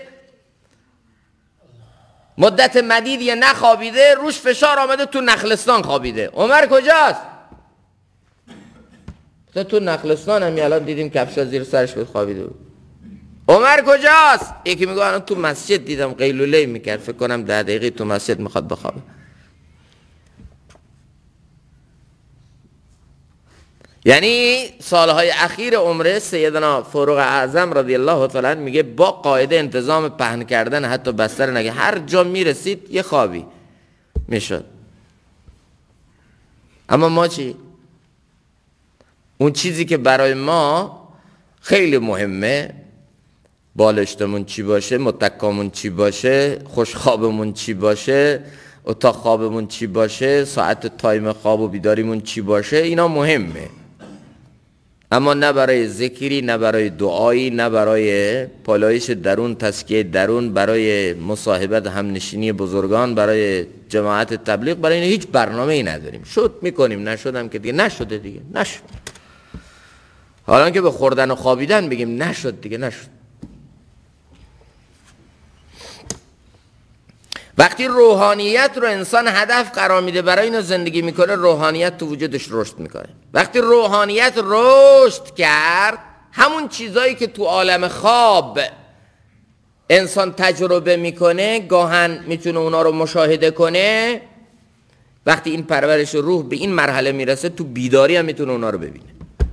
مدت مدیدی نخوابیده، روش فشار آمده، تو نخلستان خوابیده. عمر کجاست؟ تو نخلستان هم الان دیدیم کفشا زیر سرش بود خوابیده بود. عمر کجاست؟ یکی میگه الان تو مسجد دیدم قیلوله میکرد، فکر کنم 10 دقیقه تو مسجد میخواد بخوابه. یعنی سالهای اخیر عمره سیدنا فاروق اعظم رضی الله تعالی عنه میگه با قاعده انتظام پهن کردن حتی بستر نگه، هر جا میرسید یه خوابی میشد. اما ما چی؟ اون چیزی که برای ما خیلی مهمه، بالشتمون چی باشه، متکامون چی باشه، خوشخوابمون چی باشه، اتاق خوابمون چی باشه، ساعت تایم خواب و بیداریمون چی باشه، اینا مهمه. اما نه برای ذکری، نه برای دعایی، نه برای پالایش درون، تزکیه درون، برای مصاحبت همنشینی بزرگان، برای جماعت تبلیغ، برای این هیچ برنامه‌ای نداریم. شد میکنیم، نشدم که دیگه نشده دیگه، نشد. حالا که به خوردن و خوابیدن بگیم نشد دیگه، نشد. وقتی روحانیت رو انسان هدف قرار میده، برای اینو زندگی میکنه، روحانیت تو وجودش رشد میکنه. وقتی روحانیت رشد کرد، همون چیزایی که تو عالم خواب انسان تجربه میکنه، گاهن میتونه اونا رو مشاهده کنه. وقتی این پرورش روح به این مرحله میرسه، تو بیداری هم میتونه اونا رو ببینه،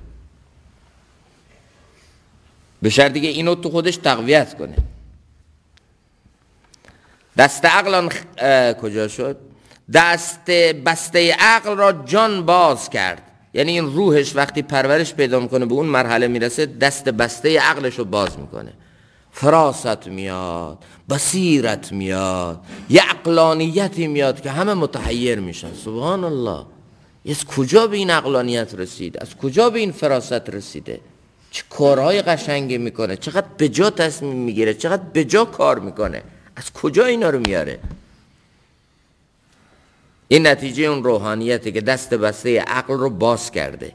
به شرطی که اینو تو خودش تقویت کنه. دست عقل کجا شد؟ دست بسته عقل را جان باز کرد. یعنی این روحش وقتی پرورش پیدا میکنه، به اون مرحله میرسه، دست بسته عقلش رو باز میکنه. فراست میاد، بصیرت میاد، یه عقلانیتی میاد که همه متحیر میشن. سبحان الله، از کجا به این عقلانیت رسید؟ از کجا به این فراست رسیده؟ چه کارهای قشنگی میکنه، چقدر بجا تصمیم میگیره، چقدر بجا کار میکنه. از کجا اینا رو میاره؟ این نتیجه اون روحانیته که دست بسته عقل رو باز کرده،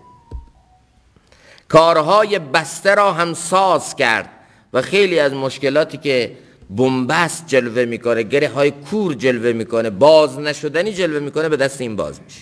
کارهای بسته را هم ساز کرد و خیلی از مشکلاتی که بنبست جلوه میکنه، گره های کور جلوه میکنه، باز نشدنی جلوه میکنه، به دست این باز میشه.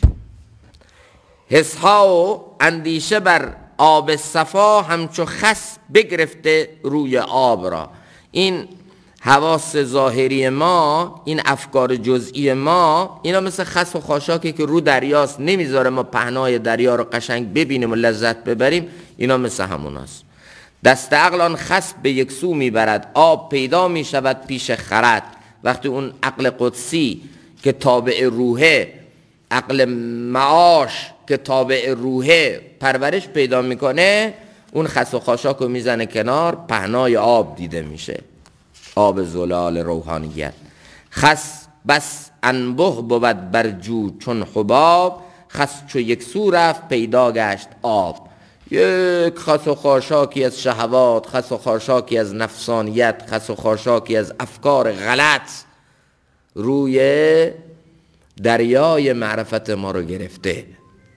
حسها و اندیشه بر آب صفا همچو خس بگرفته روی آب را. این حواس ظاهری ما، این افکار جزئی ما، اینا مثل خس و خاشاکی که رو دریاست، نمیذاره ما پهنای دریا رو قشنگ ببینیم و لذت ببریم. اینا مثل هموناست. دست عقل آن خس به یک سو میبرد، آب پیدا میشود پیش خرد. وقتی اون عقل قدسی که تابع روحه، عقل معاش که تابع روحه پرورش پیدا میکنه، اون خس و خاشاک رو میزنه کنار، پهنای آب دیده میشه، آب زلال روحانیت. خس بس انبه بود بر جو چون حباب، خس چو یک سو رفت پیدا گشت آب. یک خس و خاشاکی از شهوات، خس و خاشاکی از نفسانیت، خس و خاشاکی از افکار غلط روی دریای معرفت ما رو گرفته.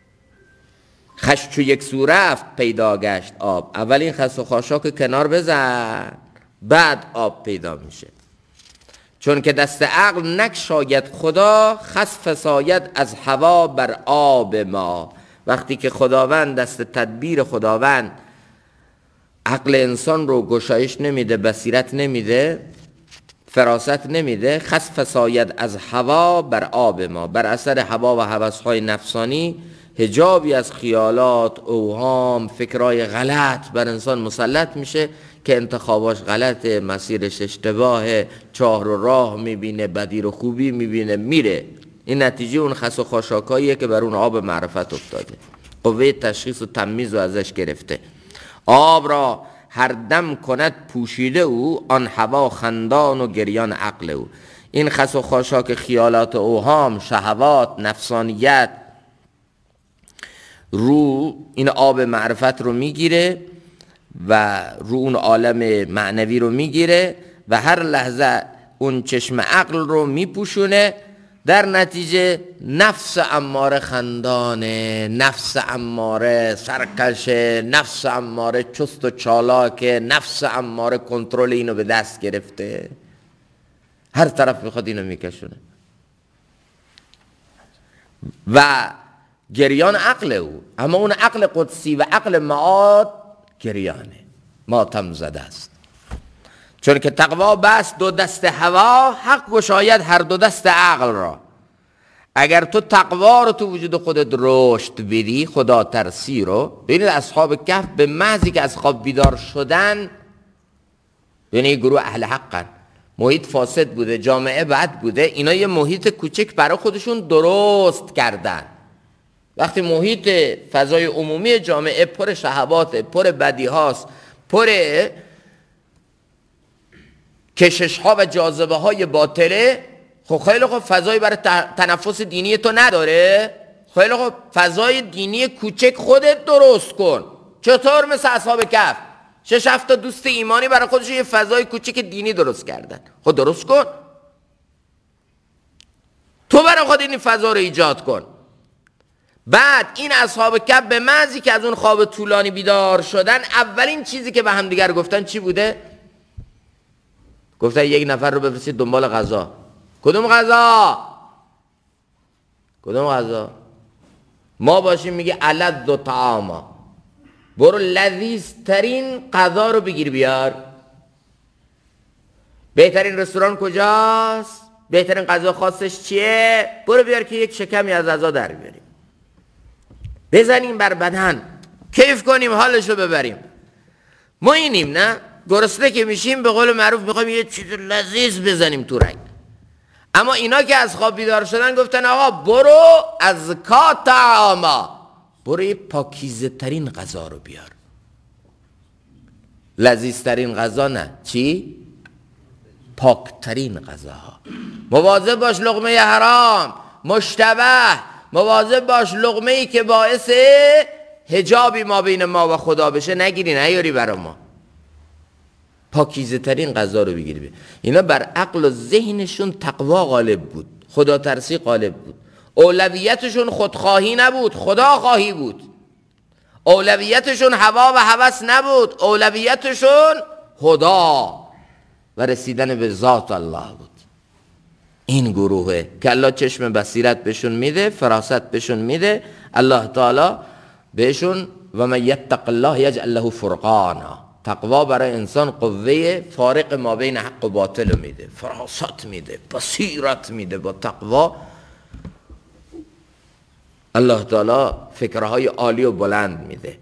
خس چو یک سو رفت پیدا گشت آب. اول این خس و خاشاک کنار بزن، بعد آب پیدا میشه. چون که دست عقل نگشاید خدا، خس فساید از هوا بر آب ما. وقتی که خداوند، دست تدبیر خداوند عقل انسان رو گشایش نمیده، بصیرت نمیده، فراست نمیده، خس فساید از هوا بر آب ما. بر اثر هوا و هوس‌های نفسانی حجابی از خیالات، اوهام، فکرای غلط بر انسان مسلط میشه که انتخاباش غلطه، مسیرش اشتباهه، چاه رو راه میبینه، بدی رو خوبی میبینه، میره. این نتیجه اون خس و خاشاکاییه که بر اون آب معرفت افتاده، قوه تشخیص و تمییز رو ازش گرفته. آب را هر دم کند پوشیده او، آن هوا خندان و گریان عقل او. این خس و خاشاک خیالات، اوهام، شهوات، نفسانیت رو این آب معرفت رو میگیره و رو اون عالم معنوی رو میگیره و هر لحظه اون چشم عقل رو میپوشونه. در نتیجه نفس اماره خندانه، نفس اماره سرکشه، نفس اماره چست و چالاکه، نفس اماره کنترل اینو به دست گرفته، هر طرف میخواد اینو میکشونه و گریان عقل او. اما اون عقل قدسی و عقل معاد گریانه، ماتم زده است. چون که تقوا بست دو دست هوا، حق گشاید هر دو دست عقل را. اگر تو تقوا رو تو وجود خودت رشد بدی، خدا ترسی رو. ببینید اصحاب کهف به محضی که از خواب بیدار شدن، یعنی گروه اهل حقن، محیط فاسد بوده، جامعه بد بوده، اینا یه محیط کوچک برای خودشون درست کردن. وقتی محیط فضای عمومی جامعه پر شهوات، پر بدی هاست، پر کشش ها و جاذبه های باطله، خب خیلی خوب فضایی برای تنفس دینی تو نداره، خیلی خوب فضای دینی کوچک خودت درست کن. چطور؟ مثل اصحاب کهف 6-7 تا دوست ایمانی برای خودشون یه فضای کوچک دینی درست کردن. خب درست کن، تو برای خود این فضا رو ایجاد کن. بعد این اصحاب کهف به محضی که از اون خواب طولانی بیدار شدن، اولین چیزی که به هم دیگر گفتن چی بوده؟ گفتن یک نفر رو بفرستید دنبال غذا. کدوم غذا؟ کدوم غذا؟ ما باشیم میگه الذ طعاما، برو لذیذترین غذا رو بگیر بیار. بهترین رستوران کجاست؟ بهترین غذا خاصش چیه؟ برو بیار که یک شکمی از غذا در بیاریم، بزنیم بر بدن، کیف کنیم، حالشو ببریم. ما اینیم نه؟ گرسنه که میشیم به قول معروف میخوایم یه چیز لذیذ بزنیم تو رگ. اما اینا که از خواب بیدار شدن گفتن آقا برو از کا طعاما، برو یه پاکیزه ترین غذا رو بیار. لذیذ ترین غذا نه، چی؟ پاک ترین غذاها. مواظب باش لقمه حرام، مشتبه، مواظب باش لقمه ای که باعث حجابی ما بین ما و خدا بشه نگیری، نیاری برا ما. پاکیزه ترین غذا رو بگیری. اینا بر عقل و ذهنشون تقوا غالب بود، خدا ترسی غالب بود. اولویتشون خودخواهی نبود، خدا خواهی بود. اولویتشون هوا و هوس نبود، اولویتشون خدا و رسیدن به ذات الله بود. این گروهه که الله چشم بصیرت بهشون میده، فراست بهشون میده. الله تعالی بهشون و من یتق الله یجعل له فرقانا، تقوا برای انسان قوه فارق ما بین حق و باطل میده، فراست میده، بصیرت میده. با تقوا الله تعالی فکرهای عالی و بلند میده.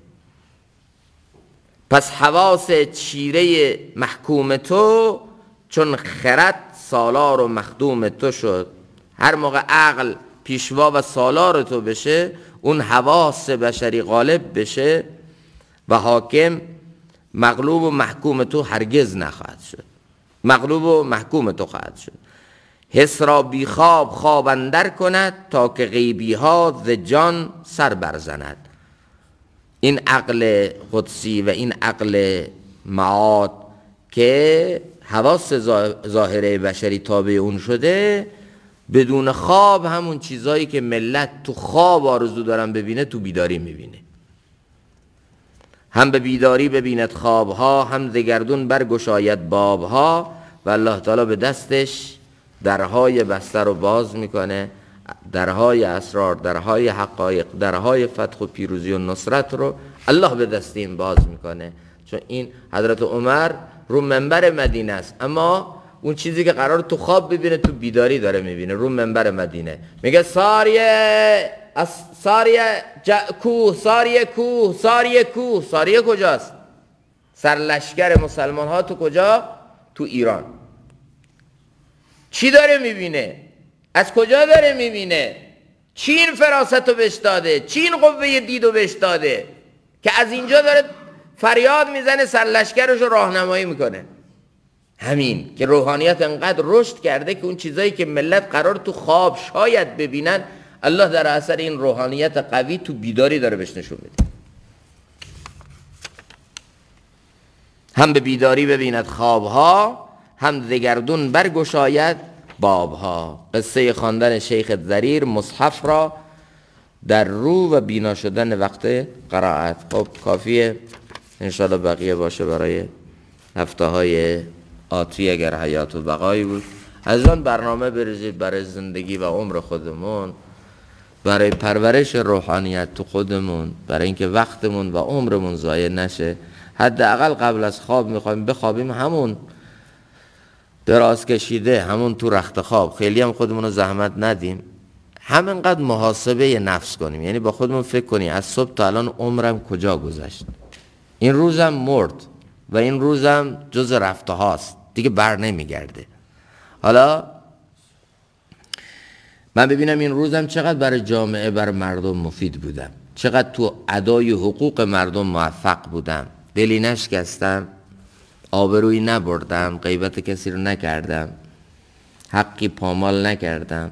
پس حواس چیره محکوم تو چون خرد سالار و مخدوم تو شد. هر موقع عقل پیشوا و سالار تو بشه، اون حواس بشری غالب بشه و حاکم، مغلوب و محکوم تو هرگز نخواهد شد. مغلوب و محکوم تو خواهد شد. حس را بی خواب خواب اندر کند تا که غیبی ها ز جان سر برزند. این عقل قدسی و این عقل معاد که حواس ظاهره بشری تابع اون شده، بدون خواب همون چیزایی که ملت تو خواب آرزو دارن ببینه تو بیداری میبینه. هم به بیداری ببیند خوابها، هم ز گردون برگشاید بابها. و الله تعالی به دستش درهای بسته رو باز میکنه، درهای اسرار، درهای حقایق، درهای فتح و پیروزی و نصرت رو الله به دست این باز میکنه. چون این حضرت عمر رو منبر مدینه است، اما اون چیزی که قرار تو خواب ببینه تو بیداری داره میبینه. رو منبر مدینه میگه ساریه کوه، ساریه کوه، ساریه کوه. ساریه کجاست؟ سرلشکر مسلمان ها تو کجا؟ تو ایران. چی داره میبینه؟ از کجا داره میبینه؟ چی این فراست رو بهش داده؟ چی این قوه دید رو بهش داده که از اینجا داره فریاد میزنه، سرلشکرش رو راهنمایی میکنه؟ همین که روحانیت انقدر رشد کرده که اون چیزایی که ملت قرار تو خواب شاید ببینن، الله در اثر این روحانیت قوی تو بیداری داره بهش نشون میده. هم به بیداری ببیند خوابها، هم ز گردون برگشاید بابها. قصه خواندن شیخ ضریر مصحف را در رو و بینا شدن وقت قرائت. خب کافیه، انشاءالله بقیه باشه برای هفته های آتی اگر حیات و بقایی بود. از آن برنامه بریزید برای زندگی و عمر خودمون، برای پرورش روحانیت تو خودمون، برای اینکه وقتمون و عمرمون ضایع نشه. حداقل قبل از خواب میخوایم بخوابیم همون دراز کشیده، همون تو رخت خواب. خیلی هم خودمون رو زحمت ندیم، همینقدر محاسبه نفس کنیم. یعنی با خودمون فکر کنیم از صبح تا الان عمرم کجا گذشت، این روزم مرد و این روزم جز رفته هاست دیگه، بر نمیگرده. حالا من ببینم این روزم چقدر برای جامعه، برای مردم مفید بودم، چقدر تو ادای حقوق مردم موفق بودم، دلی نشکستم، آبرویی نبردم، غیبت کسی رو نکردم، حقی پامال نکردم.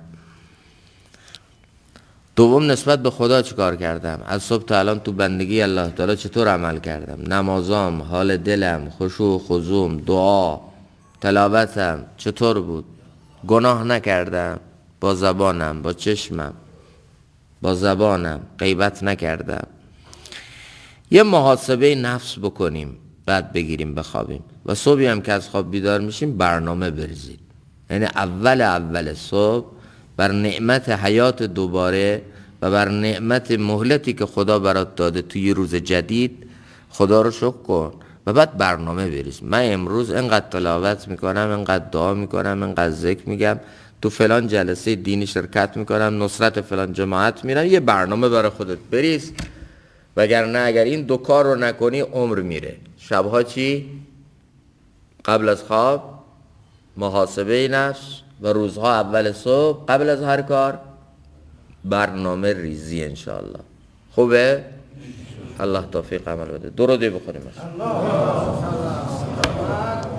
دوم نسبت به خدا چیکار کردم، از صبح تا الان تو بندگی الله تعالی چطور عمل کردم، نمازام، حال دلم، خشوع خضوع، دعا، تلاوتم چطور بود، گناه نکردم با زبانم، با چشمم، با زبانم، غیبت نکردم. یه محاسبه نفس بکنیم، بعد بگیریم بخوابیم. و صبحی هم که از خواب بیدار میشیم برنامه بریزید. یعنی اول صبح بر نعمت حیات دوباره و بر نعمت مهلتی که خدا برات داده توی روز جدید خدا رو شکر کن و بعد برنامه بریز. من امروز اینقدر تلاوت میکنم، اینقدر دعا میکنم، اینقدر ذکر میگم، تو فلان جلسه دینی شرکت میکنم، نصرت فلان جماعت میرم. یه برنامه برای خودت بریز، وگرنه اگر این دو کار رو نکنی عمر میره. شبها چی؟ قبل از خواب محاسبه نفس و روزها اول صبح قبل از هر کار برنامه ریزی انشاءالله. خوبه؟ الله توفیق عمل بده. درودی بخونیم.